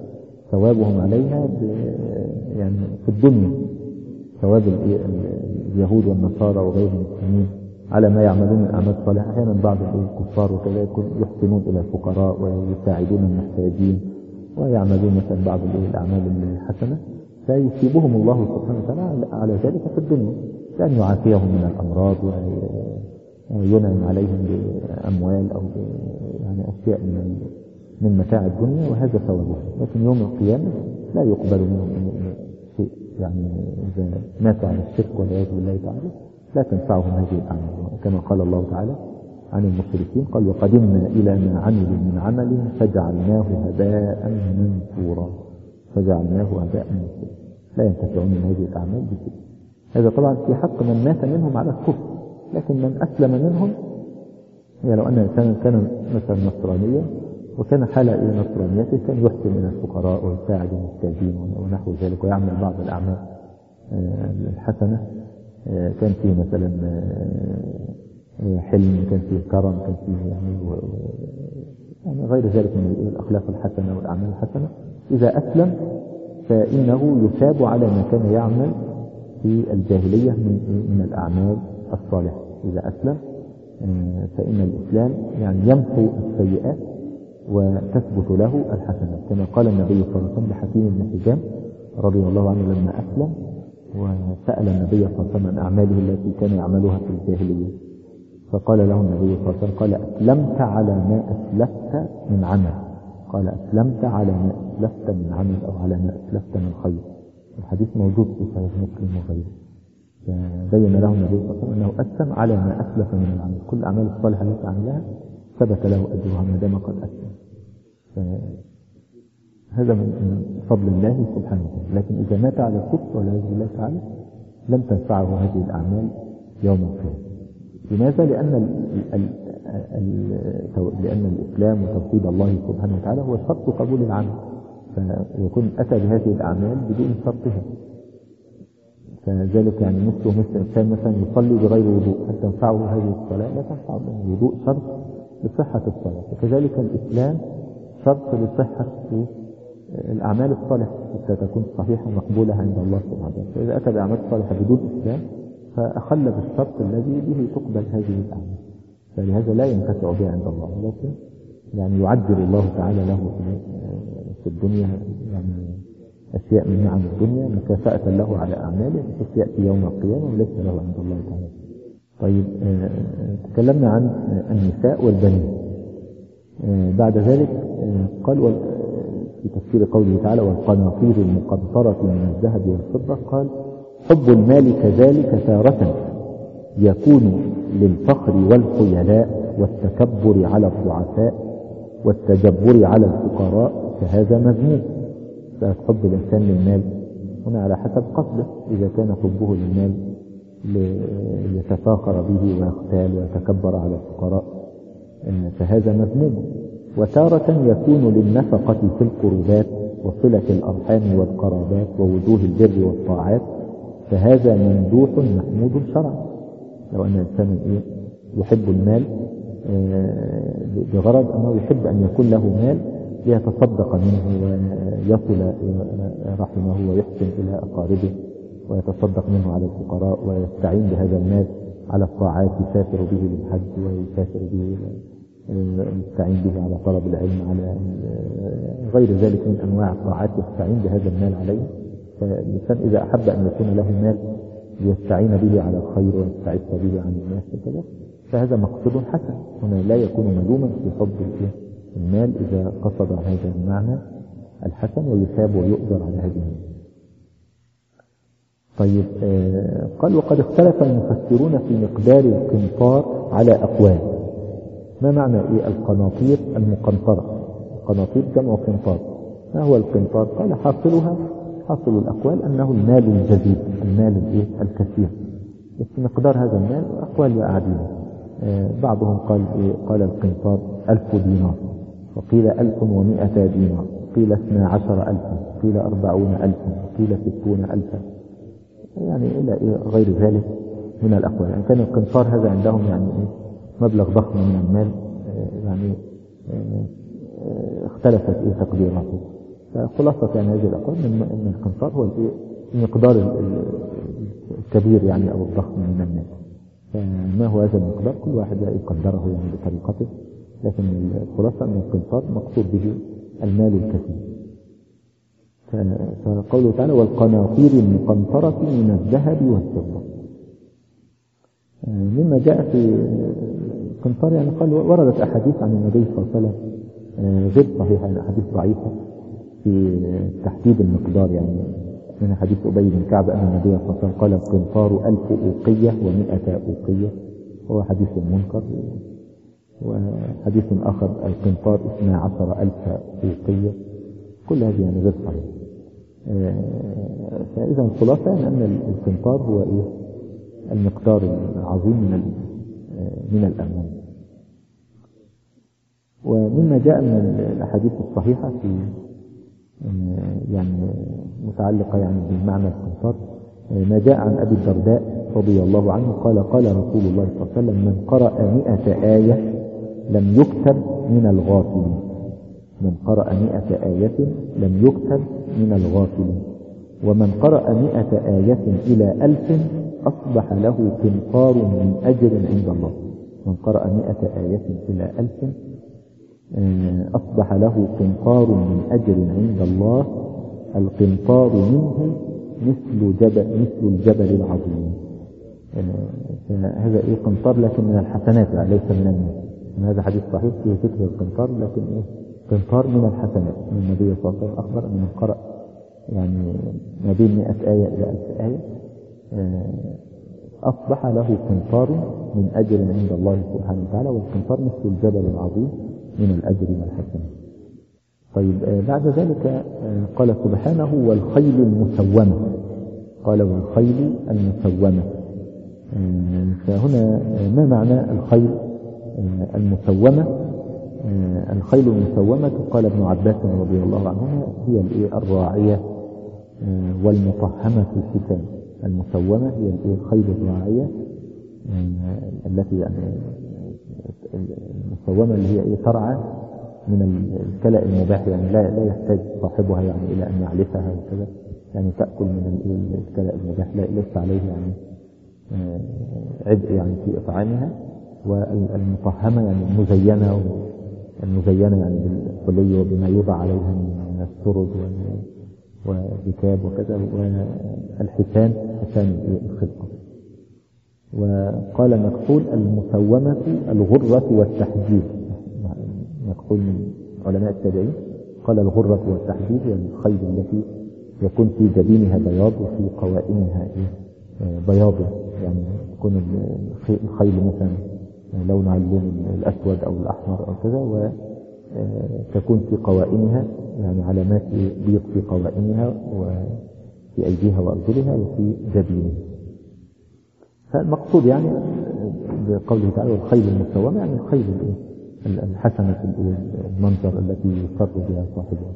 يعني في الدنيا. ثواب اليهود والنصارى وغير المسلمين على ما يعملون من أعمال صالحة. أحيانا بعض الكفار وكذا يحسنون إلى الفقراء ويساعدون المحتاجين ويعملون مثلا بعض الأعمال الحسنة، فيصيبهم الله سبحانه وتعالى على ذلك في الدنيا، لأن يعافيهم من الأمراض وينعم عليهم بأموال أو يعني أشياء من متاع الدنيا، وهذا ثوابه. لكن يوم القيامة لا يقبل منهم شيء، يعني إذا ماتوا على الشرك والعياذ بالله تعالى لا تنفعهم هذه الأعمال، كما قال الله تعالى عن المشركين: قال: وقدمنا إلى ما عملوا من عمل فجعلناه هباء منثورا. فجعلناه هباء منثورا، لا ينتفعون من هذه الأعمال بشيء. هذا طبعا في حق من مات منهم على الكفر، لكن من أسلم منهم يعني لو أن إنسانا كان مثلا نصرانيا وكان حال إلى نصرانيته كان يحسن إلى الفقراء ويساعد المحتاجين ونحو ذلك ويعمل بعض الأعمال الحسنة، كان فيه مثلا حلم، كان فيه كرم، كان فيه يعني غير ذلك من الأخلاق الحسنة والأعمال الحسنة. إذا أسلم فإنه يثاب على ما كان يعمل في الجاهلية من الأعمال الصالحة. إذا أسلم فإن الإسلام يعني يمحو السيئات وتثبت له الحسنات، كما قال النبي صلى الله عليه وسلم لحكيم بن حزام رضي الله عنه لما أسلم: وسأل النبي صلى الله عليه وسلم عن أعماله التي كان يعملها في الجاهلية، فقال له النبي صلى الله عليه وسلم قال أسلمت على ما أسلفت من عمل، قال أسلمت على ما أسلفت من عمل أو على ما أسلفت من خير. الحديث موجود في صحيح مسلم وغيره. فبين له النبي صلى الله عليه وسلم أنه أسلم على ما أسلف من العمل، كل الأعمال الصالحة التي عملها ثبت له أجرها ما دام قد أسلم. هذا من فضل الله سبحانه وتعالى. لكن إذا مات على الكفر والعياذ بالله تعالى لم تنفعه هذه الأعمال يوم القيامة. لماذا؟ لأن الإسلام وتوحيد الله سبحانه وتعالى هو شرط قبول العمل، فيكون أتى بهذه الأعمال بدون شرطها. فذلك يعني مثل إنسان مثلا يصلي بغير وضوء، هل تنفعه هذه الصلاة؟ لا تنفعه، لأن الوضوء شرط لصحة الصلاة. وكذلك الإسلام شرط لصحة الأعمال الصالحة حتى تكون صحيحة مقبولة عند الله سبحانه وتعالى. فإذا أتى بأعمال صالحة بدون إسلام فأخل بالشرط الذي به تقبل هذه الأعمال، فلهذا لا ينتفع بها عند الله، ولكن يعني يعجل الله تعالى له في الدنيا يعني أشياء من نعم الدنيا مكافأة له على أعماله، بحيث يأتي يوم القيامة وليس له عند الله تعالى. طيب، تكلمنا عن النساء والبنين. بعد ذلك قال في تفسير قوله تعالى والقناطير المقنطرة من الذهب والفضة، قال حب المال كذلك تارة يكون للفخر والخيلاء والتكبر على الضعفاء والتجبر على الفقراء، فهذا مذموم. فحب الإنسان للمال هنا على حسب قصده، إذا كان حبه للمال ليتفاخر به ويختال ويتكبر على الفقراء فهذا مذموم. وتارة يكون للنفقة في القربات وصلة الأرحام والقرابات ووجوه البر والطاعات، فهذا ممدوح محمود شرعا. لو أن الإنسان يحب المال بغرض أنه يحب أن يكون له مال ليتصدق منه ويصل رحمه ويحسن إلى أقاربه ويتصدق منه على الفقراء ويستعين بهذا المال على الطاعات، يسافر به للحج ويسافر به يستعين به على طلب العلم، على غير ذلك من أنواع الطاعات يستعين بهذا المال عليه. فالإنسان إذا أحب أن يكون له مال ليستعين به على الخير ويستعد به عن الناس وكذا، فهذا مقصود حسن. هنا لا يكون ملوما في حب المال إذا قصد هذا المعنى الحسن، ويثاب ويؤجر على هذه المال. طيب، قال وقد اختلف المفسرون في مقدار القنطار على أقوال. ما معنى القناطير المقنطرة؟ القناطير جمع قنطار. ما هو القنطار؟ قال حاصل الأقوال أنه المال الجديد، المال الكثير، بس مقدار هذا المال أقوال وأعدين. بعضهم قال القنطار 1000 دينار، وقيل 1100 دينار، قيل 12,000، قيل 40,000، قيل 60,000، يعني إلى غير ذلك من الأقوال. يعني كان القنطار هذا عندهم يعني مبلغ ضخم من المال، يعني اختلفت تقديراته. فخلاصة يعني هذه الأقوال من القنطار هو المقدار الكبير يعني أو الضخم من المال. فما هو هذا المقدار؟ كل واحد يقدره يعني بطريقته، لكن الخلاصة أن القنطار مقصود به المال الكثير. فقوله تعالى والقناطير المقنطرة من الذهب والفضة، مما جاء في القنطار يعني قال وردت أحاديث عن النبي صلى الله عليه وسلم غير صحيحة، يعني أحاديث ضعيفة في تحديد المقدار. يعني من حديث أبي بن كعب أن النبي صلى الله عليه وسلم قال القنطار 1000 أوقية و100 أوقية، وهو حديث منكر. وحديث آخر القنطار 12,000 أوقية، كل هذه يعني غير صحيح. فإذا الخلاصة أن القنطار هو المقدار العظيم من الأموال. ومما جاء من الأحاديث الصحيحة في يعني متعلقة يعني بالمعنى القنطار، ما جاء عن أبي الدرداء رضي الله عنه قال قال رسول الله صلى الله عليه وسلم من قرأ 100 آية لم يكتب من الغافلين، من قرأ 100 آية لم يكتب من الغافلين، ومن قرأ 100 آية إلى 1000 أصبح له قنطار من أجر عند الله. من قرأ 100 آية إلى 1000 أصبح له قنطار من أجر عند الله، القنطار منه مثل الجبل العظيم. هذا قنطار لكن من الحسنات ليس من المال. هذا حديث صحيح فيه ذكر القنطار، لكن قنطار من الحسنات. النبي صلى الله عليه وسلم أخبر أن من قرأ يعني ما بين 100 آية إلى 1000 آية أصبح له قنطار من أجر عند الله سبحانه وتعالى، والقنطار مثل الجبل العظيم من الأجر والحسنات. طيب بعد ذلك قال سبحانه والخيل المسومة. قال والخيل المسومة. فهنا ما معنى الخيل المسومة؟ الخيل المسومة قال ابن عباس رضي الله عنهما هي الراعية والمطهمة الحسان. المسومة هي الخيل الراعية التي يعني المسومة اللي هي ترعى من الكلأ المباح، يعني لا يحتاج صاحبها يعني إلى أن يعلفها وكذا، يعني تأكل من الكلأ المباح، ليس عليه يعني عبء يعني في إطعامها. والمطهمة يعني المزينة يعني بالحلي وبما يوضع عليها من السرد والركاب وكذا، والحسان حسان الخلقة. وقال مكحول المسومة الغرة والتحجيب. مكحول من علماء التابعين قال الغرة والتحجيب هي الخيل التي يكون في جبينها بياض وفي قوائمها بياض، يعني يكون الخيل مثلا لون اللون الأسود أو الأحمر أو كذا، وتكون في قوائمها يعني علامات بيض في قوائمها وفي أيديها وأرجلها وفي جبينها. فالمقصود يعني بقوله تعالى الخيل المسومة يعني الخيل الحسنة المنظر التي يسر بها صاحبها.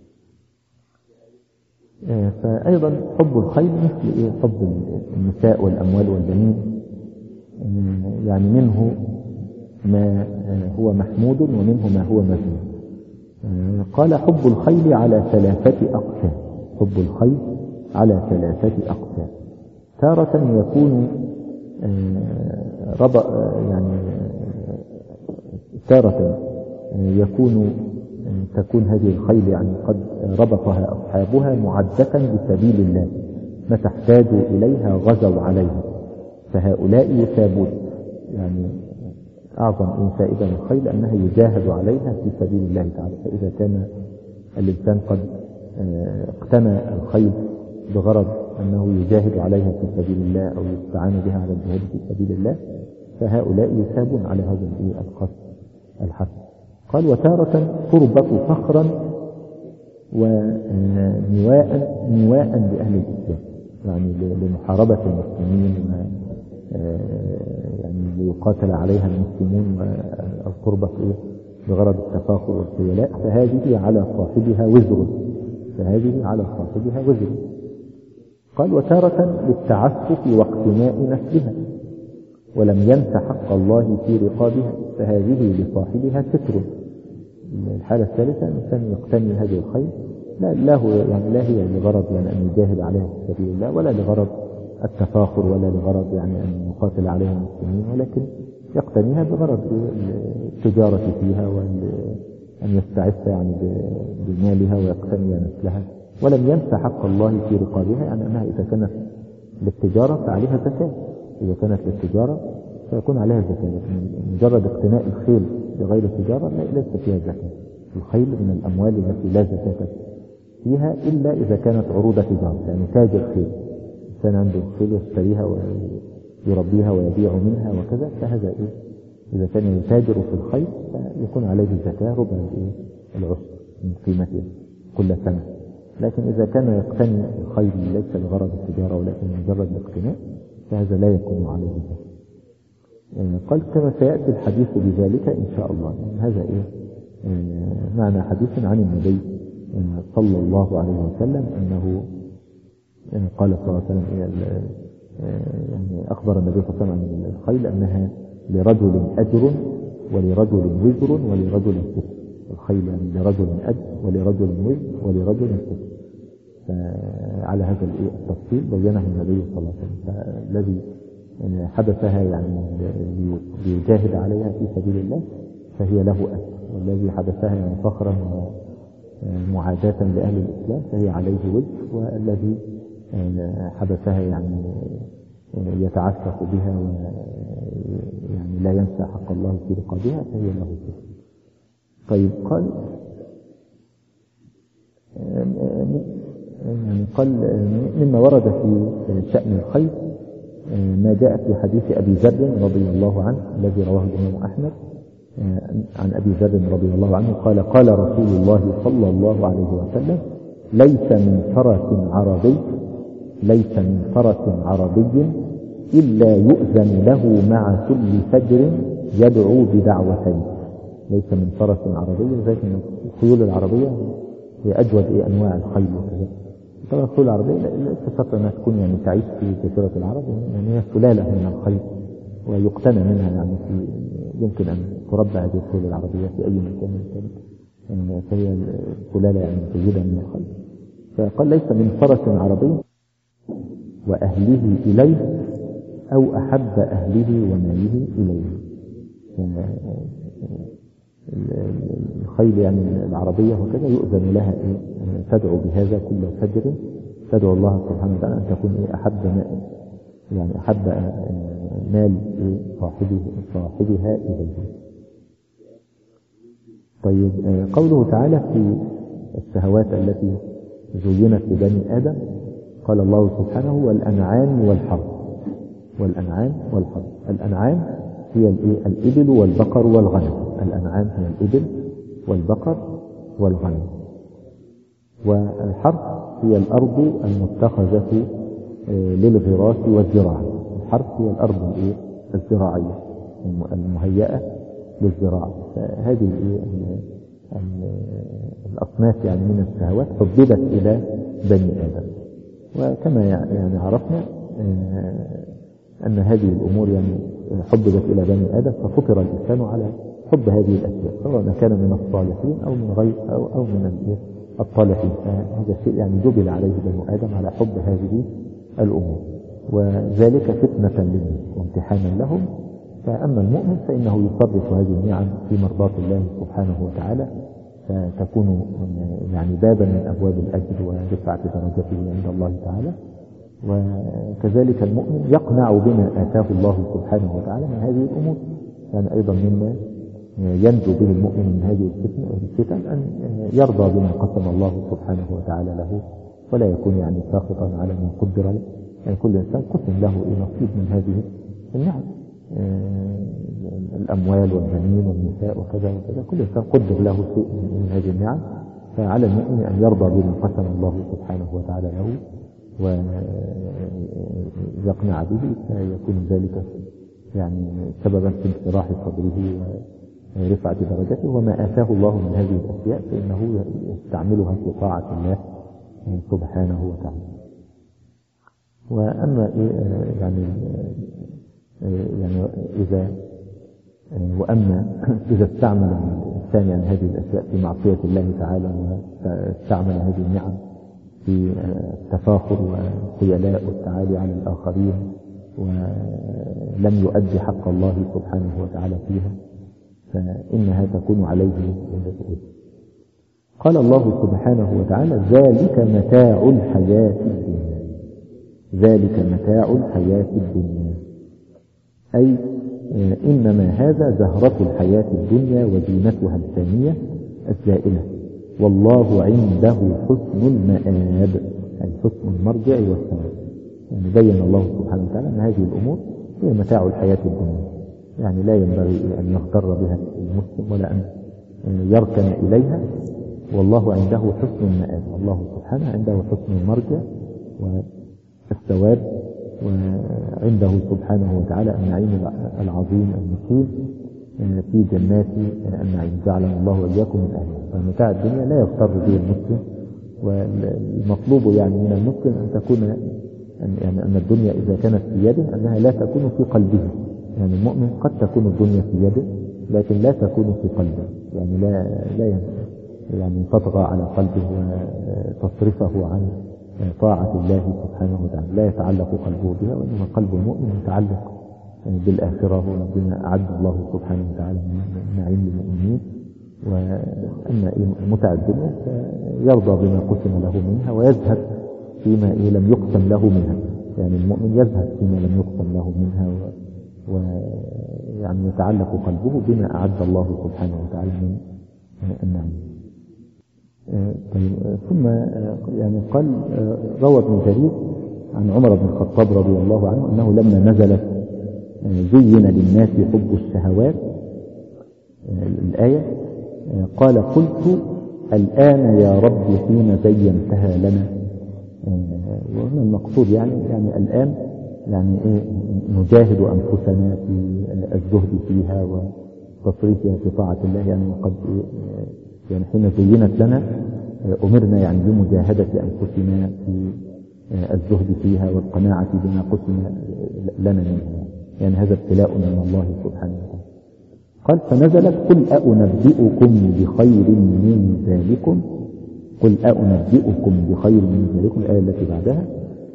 فأيضا حب الخيل مثل حب النساء والأموال والبنين، يعني منه ما هو محمود ومنه ما هو مذموم. قال حب الخيل على 3 أقسام. حب الخيل على 3 أقسام. تارة يكون يعني تارة تكون هذه الخيل يعني قد ربطها أصحابها معدة بسبيل الله، متى احتاجوا إليها غزوا عليها، فهؤلاء يثابون. يعني أعظم فائدة من الخيل أنها يجاهد عليها في سبيل الله تعالى. فإذا كان الإنسان قد اقتنى الخيل بغرض أنه يجاهد عليها في سبيل الله أو يستعان بها على الجهاد في سبيل الله، فهؤلاء يثابون على هذا القصد الحسن. قال وتارة تربط فخرا ونواء لأهل الإسلام، يعني لمحاربة المسلمين يعني ليقاتل عليها المسلمون، أو تربط بغرض التفاخر والخيلاء، فهذه على صاحبها وزر. قال وتارة للتعفف واقتناء نفسها ولم ينس حق الله في رقابها، فهذه لصاحبها ستر. الحالة الثالثة الإنسان يقتني هذه الخيل لا هي لغرض يعني أن يجاهد عليها في سبيل الله، ولا لغرض التفاخر، ولا لغرض يعني أن يقاتل عليها المسلمين، ولكن يقتنيها بغرض التجارة فيها وأن يستعف يعني بمالها ويقتني نسلها. ولم ينس حق الله في رقابها، يعني أنها إذا كانت للتجارة فعليها زكاة، إذا كانت للتجارة فيكون عليها زكاة. مجرد اقتناء الخيل بغير التجارة ليس فيها زكاة. الخيل من الأموال التي لا زكاة فيها إلا إذا كانت عروض تجارة، يعني تاجر خيل، إنسان عنده خيل يشتريها ويربيها ويبيع منها وكذا، فهذا إذا كان يتاجر في الخيل فيكون عليه الزكاة ربع العشر من قيمته كل سنة. لكن إذا كان يقتني الخيل ليس لغرض التجارة ولكن مجرد الاقتناء فهذا لا يكون عليه زكاة. قال كما سيأتي الحديث بذلك إن شاء الله. هذا معنى حديث عن النبي صلى الله عليه وسلم أنه قال صلى الله عليه وسلم يعني أخبر النبي صلى الله عليه وسلم عن الخيل أنها لرجل أجر ولرجل وزر ولرجل ستر. الخيل يعني لرجل أجر ولرجل وزر ولرجل ستر. فعلى هذا التفصيل بينه النبي صلى الله عليه وسلم. الذي حدثها يعني ليجاهد عليها في سبيل الله فهي له أجر، والذي حدثها يعني فخرا ومعاداة لأهل الإسلام فهي عليه وزر، والذي حبسها يعني يتعسف بها ويعني لا ينسى حق الله في رقابها فهي له سفر. طيب قال مما ورد في شأن الخير ما جاء في حديث أبي ذر رضي الله عنه الذي رواه الإمام أحمد عن أبي ذر رضي الله عنه قال رسول الله صلى الله عليه وسلم: ليس من فرس عربي إلا يؤذن له مع كل فجر يدعو بدعوتين. ليس من فرس عربي، زي الخيول العربية هي أجود أنواع الخيل وكذا. طبعا الخيول العربية لا تستطيع أنها تكون يعني تعيش في جزيرة العرب، يعني هي سلالة من الخيل ويقتنى منها، يعني يمكن أن تربى هذه الخيول العربية في أي مكان يعني فهي سلالة يعني جيدة من الخيل. فقال: ليس من فرس عربي وأهله إليه أو أحب أهله وماله إليه. الخيل يعني العربية وكذا يؤذن لها تدعو بهذا كل فجر، تدعو الله سبحانه وتعالى أن تكون أحب مال صاحبها إليه. طيب قوله تعالى في الشهوات التي زينت لبني آدم، قال الله سبحانه: والأنعام والحرث. الأنعام هي الإبل والبقر والغنم. الأنعام هي الإبل والبقر والغنم. والحرث هي الأرض المتخذة للغراس والزراعة. الحرث هي الأرض الزراعية المهيئة للزراعة. فهذه الأصناف يعني من الشهوات حببت إلى بني آدم. وكما يعني عرفنا أن هذه الأمور يعني حببت إلى بني آدم، ففطر الإنسان على حب هذه الأشياء، سواء كان من الصالحين أو من غير أو من الطالحين. هذا الشيء يعني جبل عليه بني آدم على حب هذه الأمور، وذلك فتنة لهم وامتحانا لهم. فأما المؤمن فإنه يصرف هذه النعم في مرضاة الله سبحانه وتعالى، فتكون يعني بابا من أبواب الأجر ورفعة درجته عند الله تعالى. وكذلك المؤمن يقنع بما آتاه الله سبحانه وتعالى من هذه الأمور، يعني أيضا مما ينجو به المؤمن من هذه الفتن أن يرضى بما قسم الله سبحانه وتعالى له، ولا يكون يعني ساخطا على ما قدر له. يعني كل إنسان قسم له نصيب من هذه النعم، الأموال والبنين والنساء وكذا وكذا، كل إنسان قدر له شيء من هذه النعم. فعلى المؤمن أن يرضى بما قسم الله سبحانه وتعالى له ويقنع به، فيكون ذلك يعني سببا في انشراح صدره ورفعة درجته. وما آتاه الله من هذه الأشياء فإنه يستعملها في طاعة الله سبحانه وتعالى. وأما إذا استعمل الإنسان يعني هذه الأشياء في معصية الله تعالى، واستعمل هذه النعم في التفاخر والخيلاء والتعالي على الآخرين، ولم يؤدي حق الله سبحانه وتعالى فيها، فإنها تكون عليه. قال الله سبحانه وتعالى: ذلك متاع الحياة الدنيا. ذلك متاع الحياة الدنيا، أي إنما هذا زهرة الحياة الدنيا وزينتها الثانية الزائلة، والله عنده حسن المآب، أي حسن المرجع والثواب. يعني بين الله سبحانه وتعالى أن هذه الأمور هي متاع الحياة الدنيا، يعني لا ينبغي أن يغتر بها المسلم ولا أن يركن إليها. والله عنده حسن المآب، الله سبحانه عنده حسن المرجع والثواب، وعنده سبحانه وتعالى النعيم العظيم المقيم في جنات النعيم. جعلنا الله وإياكم من أهله. فمتاع الدنيا لا يغتر به المسلم، والمطلوب يعني من المسلم أن تكون أن الدنيا إذا كانت في يده أنها لا تكون في قلبه. يعني المؤمن قد تكون الدنيا في يده لكن لا تكون في قلبه، يعني لا يعني تطغى على قلبه وتصرفه عن طاعة الله سبحانه وتعالى، لا يتعلق قلبه بها، وإنما قلب المؤمن متعلق بالآخرة وبما أعد الله سبحانه وتعالى من نعيم للمؤمنين. وأما متاع الدنيا يرضى بما قسم له منها ويزهد فيما لم يقسم له منها. يعني المؤمن يزهد فيما لم يقسم له منها، ويعني يتعلق قلبه بما أعد الله سبحانه وتعالى من النعم. ثم يعني قال روى ابن جرير عن عمر بن الخطاب رضي الله عنه أنه لما نزلت زين للناس حب الشهوات الآية قال قلت الآن يا رب حين زينتها لنا. وهنا المقصود يعني الآن يعني نجاهد أنفسنا في الزهد فيها وتصريفها في طاعة الله. يعني قد يعني حين زينت لنا أمرنا يعني بمجاهدة أنفسنا في الزهد فيها والقناعة بما قسم لنا منها. يعني هذا ابتلاء من الله سبحانه وتعالى. قال فنزلت قل أنبئكم بخير من ذلكم، قل أنبئكم بخير من ذلكم، الآية التي بعدها،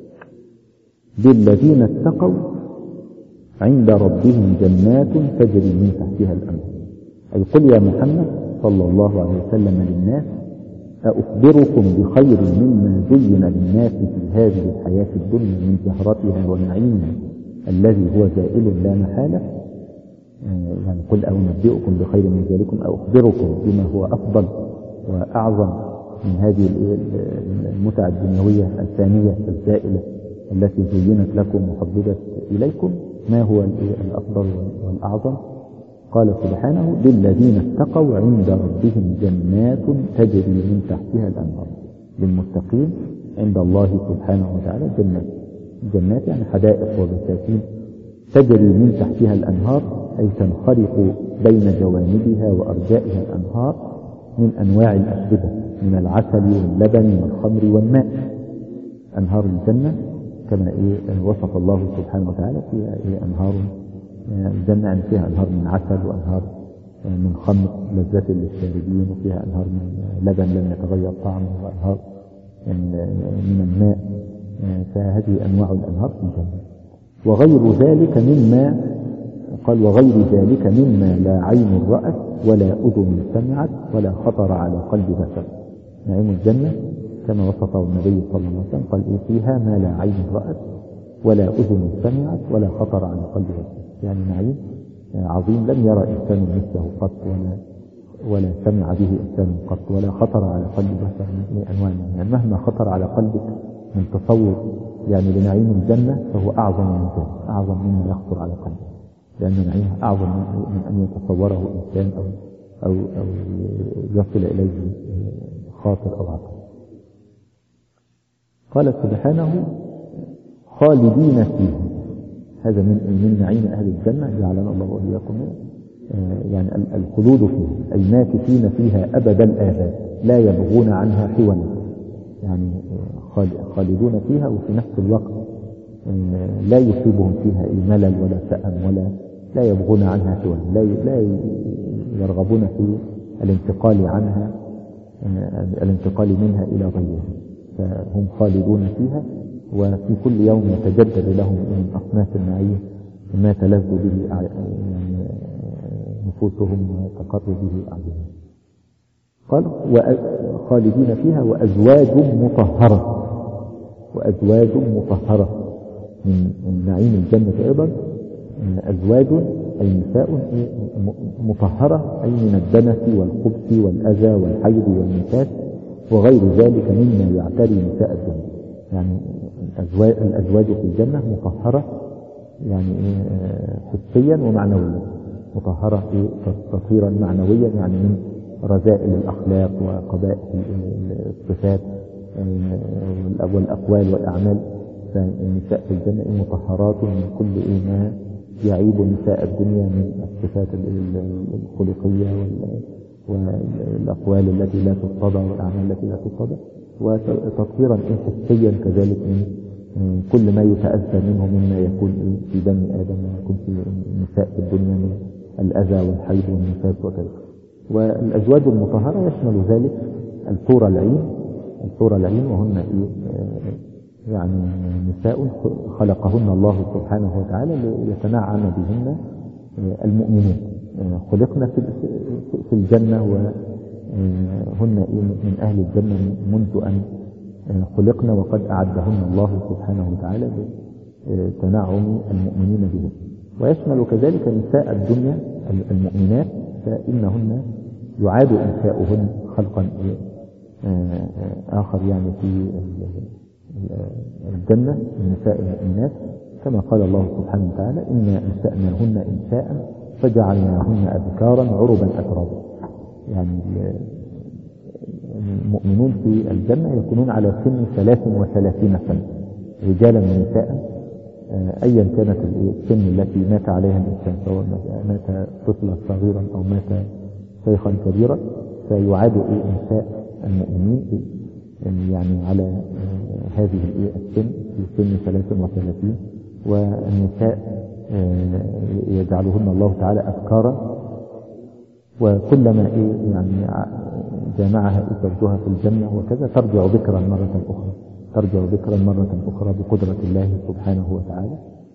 بالذين اتقوا عند ربهم جنات تجري من تحتها الأنهار. أي قل يا محمد صلى الله عليه وسلم للناس أخبركم بخير مما زين للناس في هذه الحياة الدنيا من زهرتها ونعيمها الذي هو زائل لا محالة. يعني قل أنبئكم بخير من ذلكم، أخبركم بما هو أفضل وأعظم من هذه المتع الدنيوية الثانية الزائلة التي زينت لكم وحببت إليكم، ما هو الأفضل والأعظم؟ قال سبحانه للذين اتقوا عند ربهم جنات تجري من تحتها الأنهار. للمتقين عند الله سبحانه وتعالى جنات يعني حدائق وبساتين تجري من تحتها الأنهار، أي تنخرق بين جوانبها وأرجائها الأنهار من أنواع الأشربة من العسل واللبن والخمر والماء. أنهار الجنة كما وصف الله سبحانه وتعالى فيها أنهار الجنة، يعني فيها أنهار من عسل وأنهار من خمر لذة للشاربين، وفيها أنهار من لبن لم يتغير طعمه، وأنهار من الماء. فهذه أنواع الأنهار في الجنة. وغير ذلك مما قال وغير ذلك مما لا عين رأت ولا أذن سمعت ولا خطر على قلب بشر. نعيم الجنة كما وصفه النبي صلى الله عليه وسلم قال فيها ما لا عين رأت ولا أذن سمعت ولا خطر على قلب بشر. يعني نعيم عظيم لم يرى إنسان مثله قط ولا سمع به إنسان قط ولا خطر على قلب بشر من أنواع. يعني مهما خطر على قلبك من تصور يعني لنعيم الجنة فهو أعظم من ذلك، أعظم مما يخطر على قلبك، لأن نعيمها أعظم من أن يتصوره إنسان أو يصل إليه خاطر أو عقل. قال سبحانه خالدين فيه. هذا من نعيم أهل الجنة جعلنا الله وإياكم يعني الخلود فيه، أي ماكثين فيها أبد الآباد لا يبغون عنها حولا. يعني خالدون فيها وفي نفس الوقت لا يصيبهم فيها ملل ولا سأم لا يبغون عنها حولا، لا يرغبون في الانتقال عنها، الانتقال منها إلى غيرها. فهم خالدون فيها، وفي كل يوم يتجدد لهم من أصناف النعيم ما تلذ به نفوسهم وتقر به أعينهم. قال خالدين فيها وأزواج مطهرة. وأزواج مطهرة من نعيم الجنة أيضا أزواج أي نساء مطهرة، أي من الدنس والخبث والأذى والحيض والنفاس وغير ذلك مما يعتري نساء الجنة. يعني الأزواج في الجنة مطهرة يعني حسيا ومعنويا، مطهرة تطهيرا معنويا يعني من رذائل الأخلاق وقبائح الصفات والأقوال والأعمال. فالنساء في الجنة مطهرات من كل ما يعيب نساء الدنيا من الصفات الخلقية والأقوال التي لا ترتضى والأعمال التي لا ترتضى، وتطهيرا حسيا كذلك من كل ما يتأذى منه مما يكون في بني آدم ويكون في النساء في الدنيا من الأذى والحيض والنفاس وكذا. والأزواج المطهرة يشمل ذلك الحور العين وهن يعني نساء خلقهن الله سبحانه وتعالى ليتنعم بهن المؤمنين، خلقنا في الجنة وهن من أهل الجنة منذ أن خلقنا وقد أعدهن الله سبحانه وتعالى بتنعم المؤمنين به. ويشمل كذلك نساء الدنيا المؤمنات، فإنهن يعاد إنشاؤهن خلقا آخر يعني في الجنة النساء المؤمنات، كما قال الله سبحانه وتعالى: إنا أنشأناهن إنشاء فجعلناهن أبكارا عربا أترابا. يعني المؤمنون في الجنة يكونون على سن 33 سنة رجالا ونساء، أيا كانت السن التي مات عليها الإنسان، سواء مات طفلا صغيرا أو مات شيخا كبيرا، فيعاد إنشاء المؤمنين يعني على هذه السن في سن 33. والنساء يجعلهن الله تعالى أبكارا، وكلما يعني جامعها زوجها في الجنة وكذا ترجع ذكرا مرة أخرى بقدرة الله سبحانه وتعالى،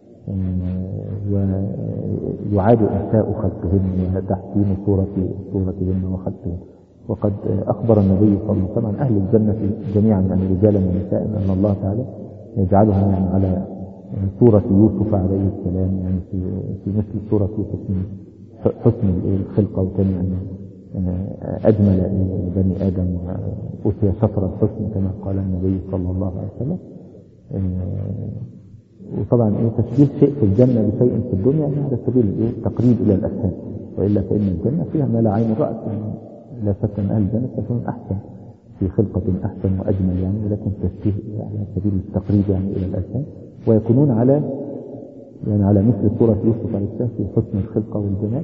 ويعاد إنشاء خلقهن وتحسين صورتهن وخلقهن. وقد أخبر النبي صلى الله عليه وسلم عن أهل الجنة جميعا من رجالا ونساء أن الله تعالى يجعلها يعني على صورة يوسف عليه السلام، يعني في مثل صورة يوسف، حسن الخلقة، وكان يعني أجمل بني آدم وأتي شطر الحسن كما قال النبي صلى الله عليه وسلم. وطبعا تشبيه شيء في الجنة بشيء في الدنيا هذا سبيل تقريب إلى الأجسام، وإلا فإن الجنة فيها ما لا عين رأت، لا شك أن أهل الجنة تكون أحسن في خلقة أحسن وأجمل يعني، ولكن تشبيه على سبيل التقريب يعني إلى الأجسام، ويكونون على مثل صورة يوسف عليه السلام في حسن الخلقة والجمال،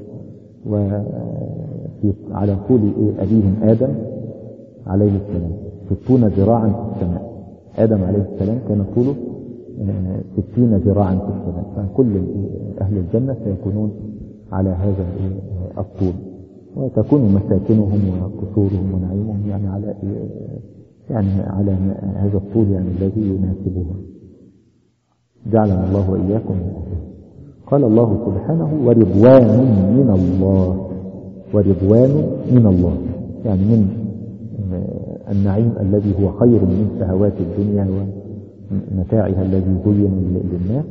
وعلى طول أبيهم آدم عليه السلام 60 ذراعا في السماء. آدم عليه السلام كان طوله 60 ذراعا في السماء، فكل أهل الجنة سيكونون على هذا الطول، وتكون مساكنهم وقصورهم ونعيمهم يعني على هذا الطول يعني الذي يناسبهم. جعلنا الله وإياكم. قال الله سبحانه: ورضوان من الله، يعني من النعيم الذي هو خير من شهوات الدنيا ومتاعها الذي زين للناس،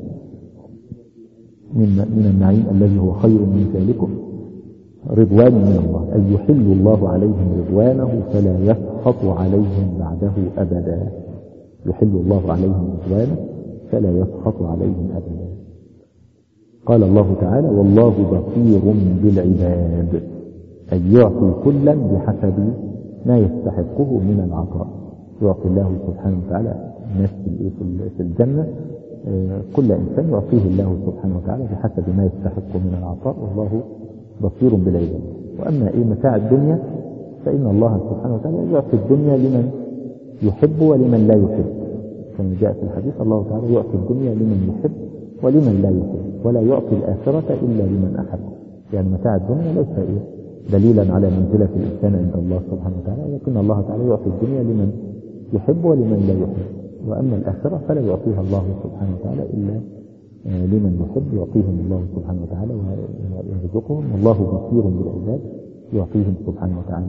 من النعيم الذي هو خير من ذلكم رضوان من الله، أي يحل الله عليهم رضوانه فلا يسخط عليهم بعده أبدا. يحل الله عليهم رضوانه فلا يسخط عليهم أبدا. قال الله تعالى: والله بصير بالعباد، أي يعطي كلا بحسب ما يستحقه من العطاء. يعطي الله سبحانه وتعالى الناس في الجنة، كل إنسان يعطيه الله سبحانه وتعالى بحسب ما يستحقه من العطاء، والله بصير بالعباد. وأما متاع الدنيا فإن الله سبحانه وتعالى يعطي الدنيا لمن يحب ولمن لا يحب، كما جاء في الحديث: الله تعالى يعطي الدنيا لمن يحب ولمن لا يحب، ولا يعطي الآخرة إلا لمن أحب. يعني متاع الدنيا ليس دليلا على منزلة الإنسان عند الله سبحانه وتعالى، لكن الله تعالى يعطي الدنيا لمن يحب ولمن لا يحب. وأما الآخرة فلا يعطيها الله سبحانه وتعالى إلا لمن يحب، يعطيهم الله سبحانه وتعالى ويرزقهم. والله بصير بالعباد، يعطيهم سبحانه وتعالى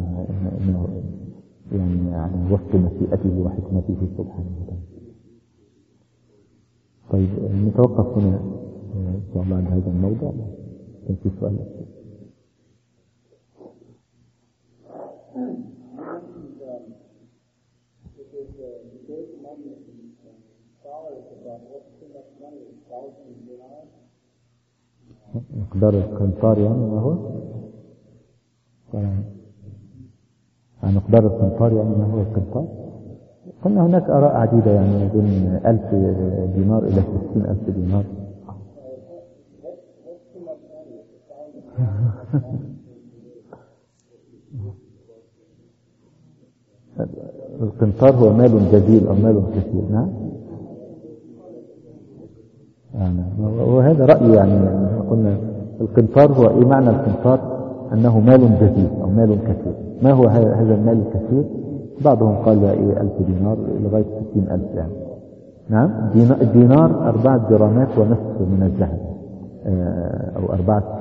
يعني على وفق مشيئته وحكمته سبحانه وتعالى. طيب نتوقف هنا إن شاء الله عند هذا الموضع. كان في سؤال؟ مقدار القنطار يعني ما هو؟ عن مقدار القنطار يعني ما هو القنطار؟ قلنا هناك آراء عديدة يعني ما بين 1000 دينار إلى 60,000 دينار. القنطار هو مال جزيل أو مال كثير. نعم. وهذا رأي يعني قلنا القنطار هو معنى القنطار أنه مال جزيل أو مال كثير. ما هو هذا المال الكثير؟ بعضهم قال 1000 دينار لغاية 60,000 يعني. نعم. الدينار 4 جرامات ونصف من الذهب، أو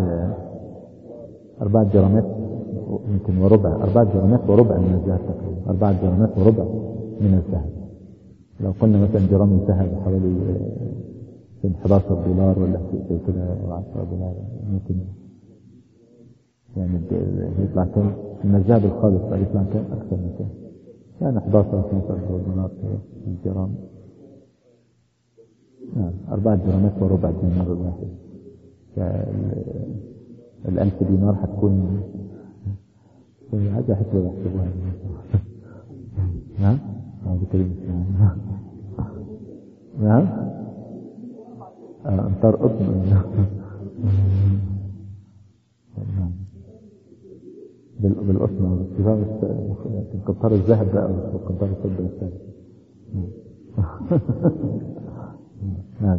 4 جرامات يمكن وربع، 4 جرامات وربع من الذهب تقريبا، 4 جرامات وربع من الذهب. لو قلنا مثلا جرام الذهب حوالي 11 دولار ولا زي كده أو 10 دولار ممكن يعني يطلع كم من الذهب الخالص بقى يطلع كم أكثر من كم يعني 11 12 دولار في الجرام 4 جرامات وربع دينار الواحد. ال1000 دينار هتكون عايز أحسبها يحسبوها نعم هذا كريم نعم أمتار قطن بالقطن كنطار الذهب بقى وكنطار الفضة الثالث نعم.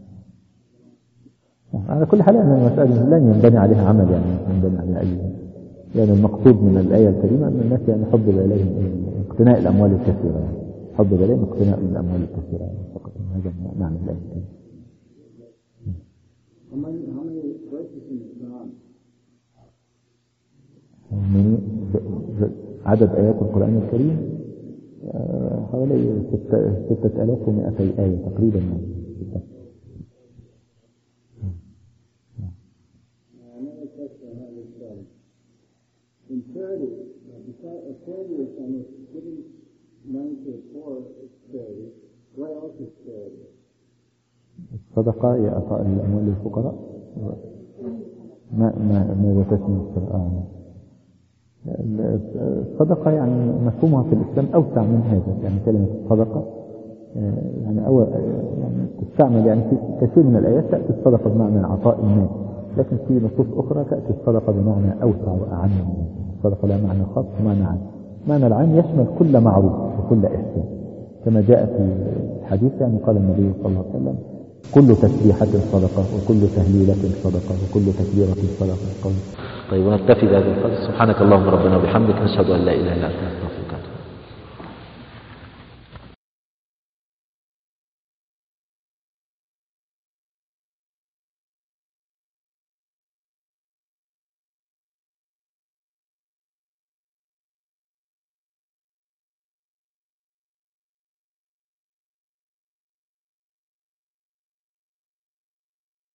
على كل حال أن المسألة لن ينبني عليها عمل يعني ينبني عليها أي يعني المقصود من الآية الكريمة أن الناس يعني حب إليهم اقتناء الأموال الكثيرة يعني حب إليهم اقتناء الأموال الكثيرة يعني فقط هذا معنى الآية الكريمة. عدد آيات القرآن الكريم حوالي 6200 آية تقريبا يعني. الصدقة هي إعطاء الأموال للفقراء ما تسمى الصدقة يعني مفهومها في الإسلام أوسع من هذا يعني كلمة الصدقة يعني يعني تستعمل يعني في كثير من الآيات تأتي الصدقة بمعنى عطاء المال لكن في نصوص أخرى تأتي الصدقة بمعنى أوسع وأعم الصدقة لا معنى خاص ومعنى عام. معنى العام يشمل كل معروف وكل إحسان كما جاء في الحديث يعني قال النبي صلى الله عليه وسلم كل تسبيحة صدقة وكل تهليلة صدقة وكل تكبيرة صدقة. طيب ونكتفي بهذا القدر. سبحانك اللهم ربنا وبحمدك نشهد أن لا إله إلا أنت نستغفرك.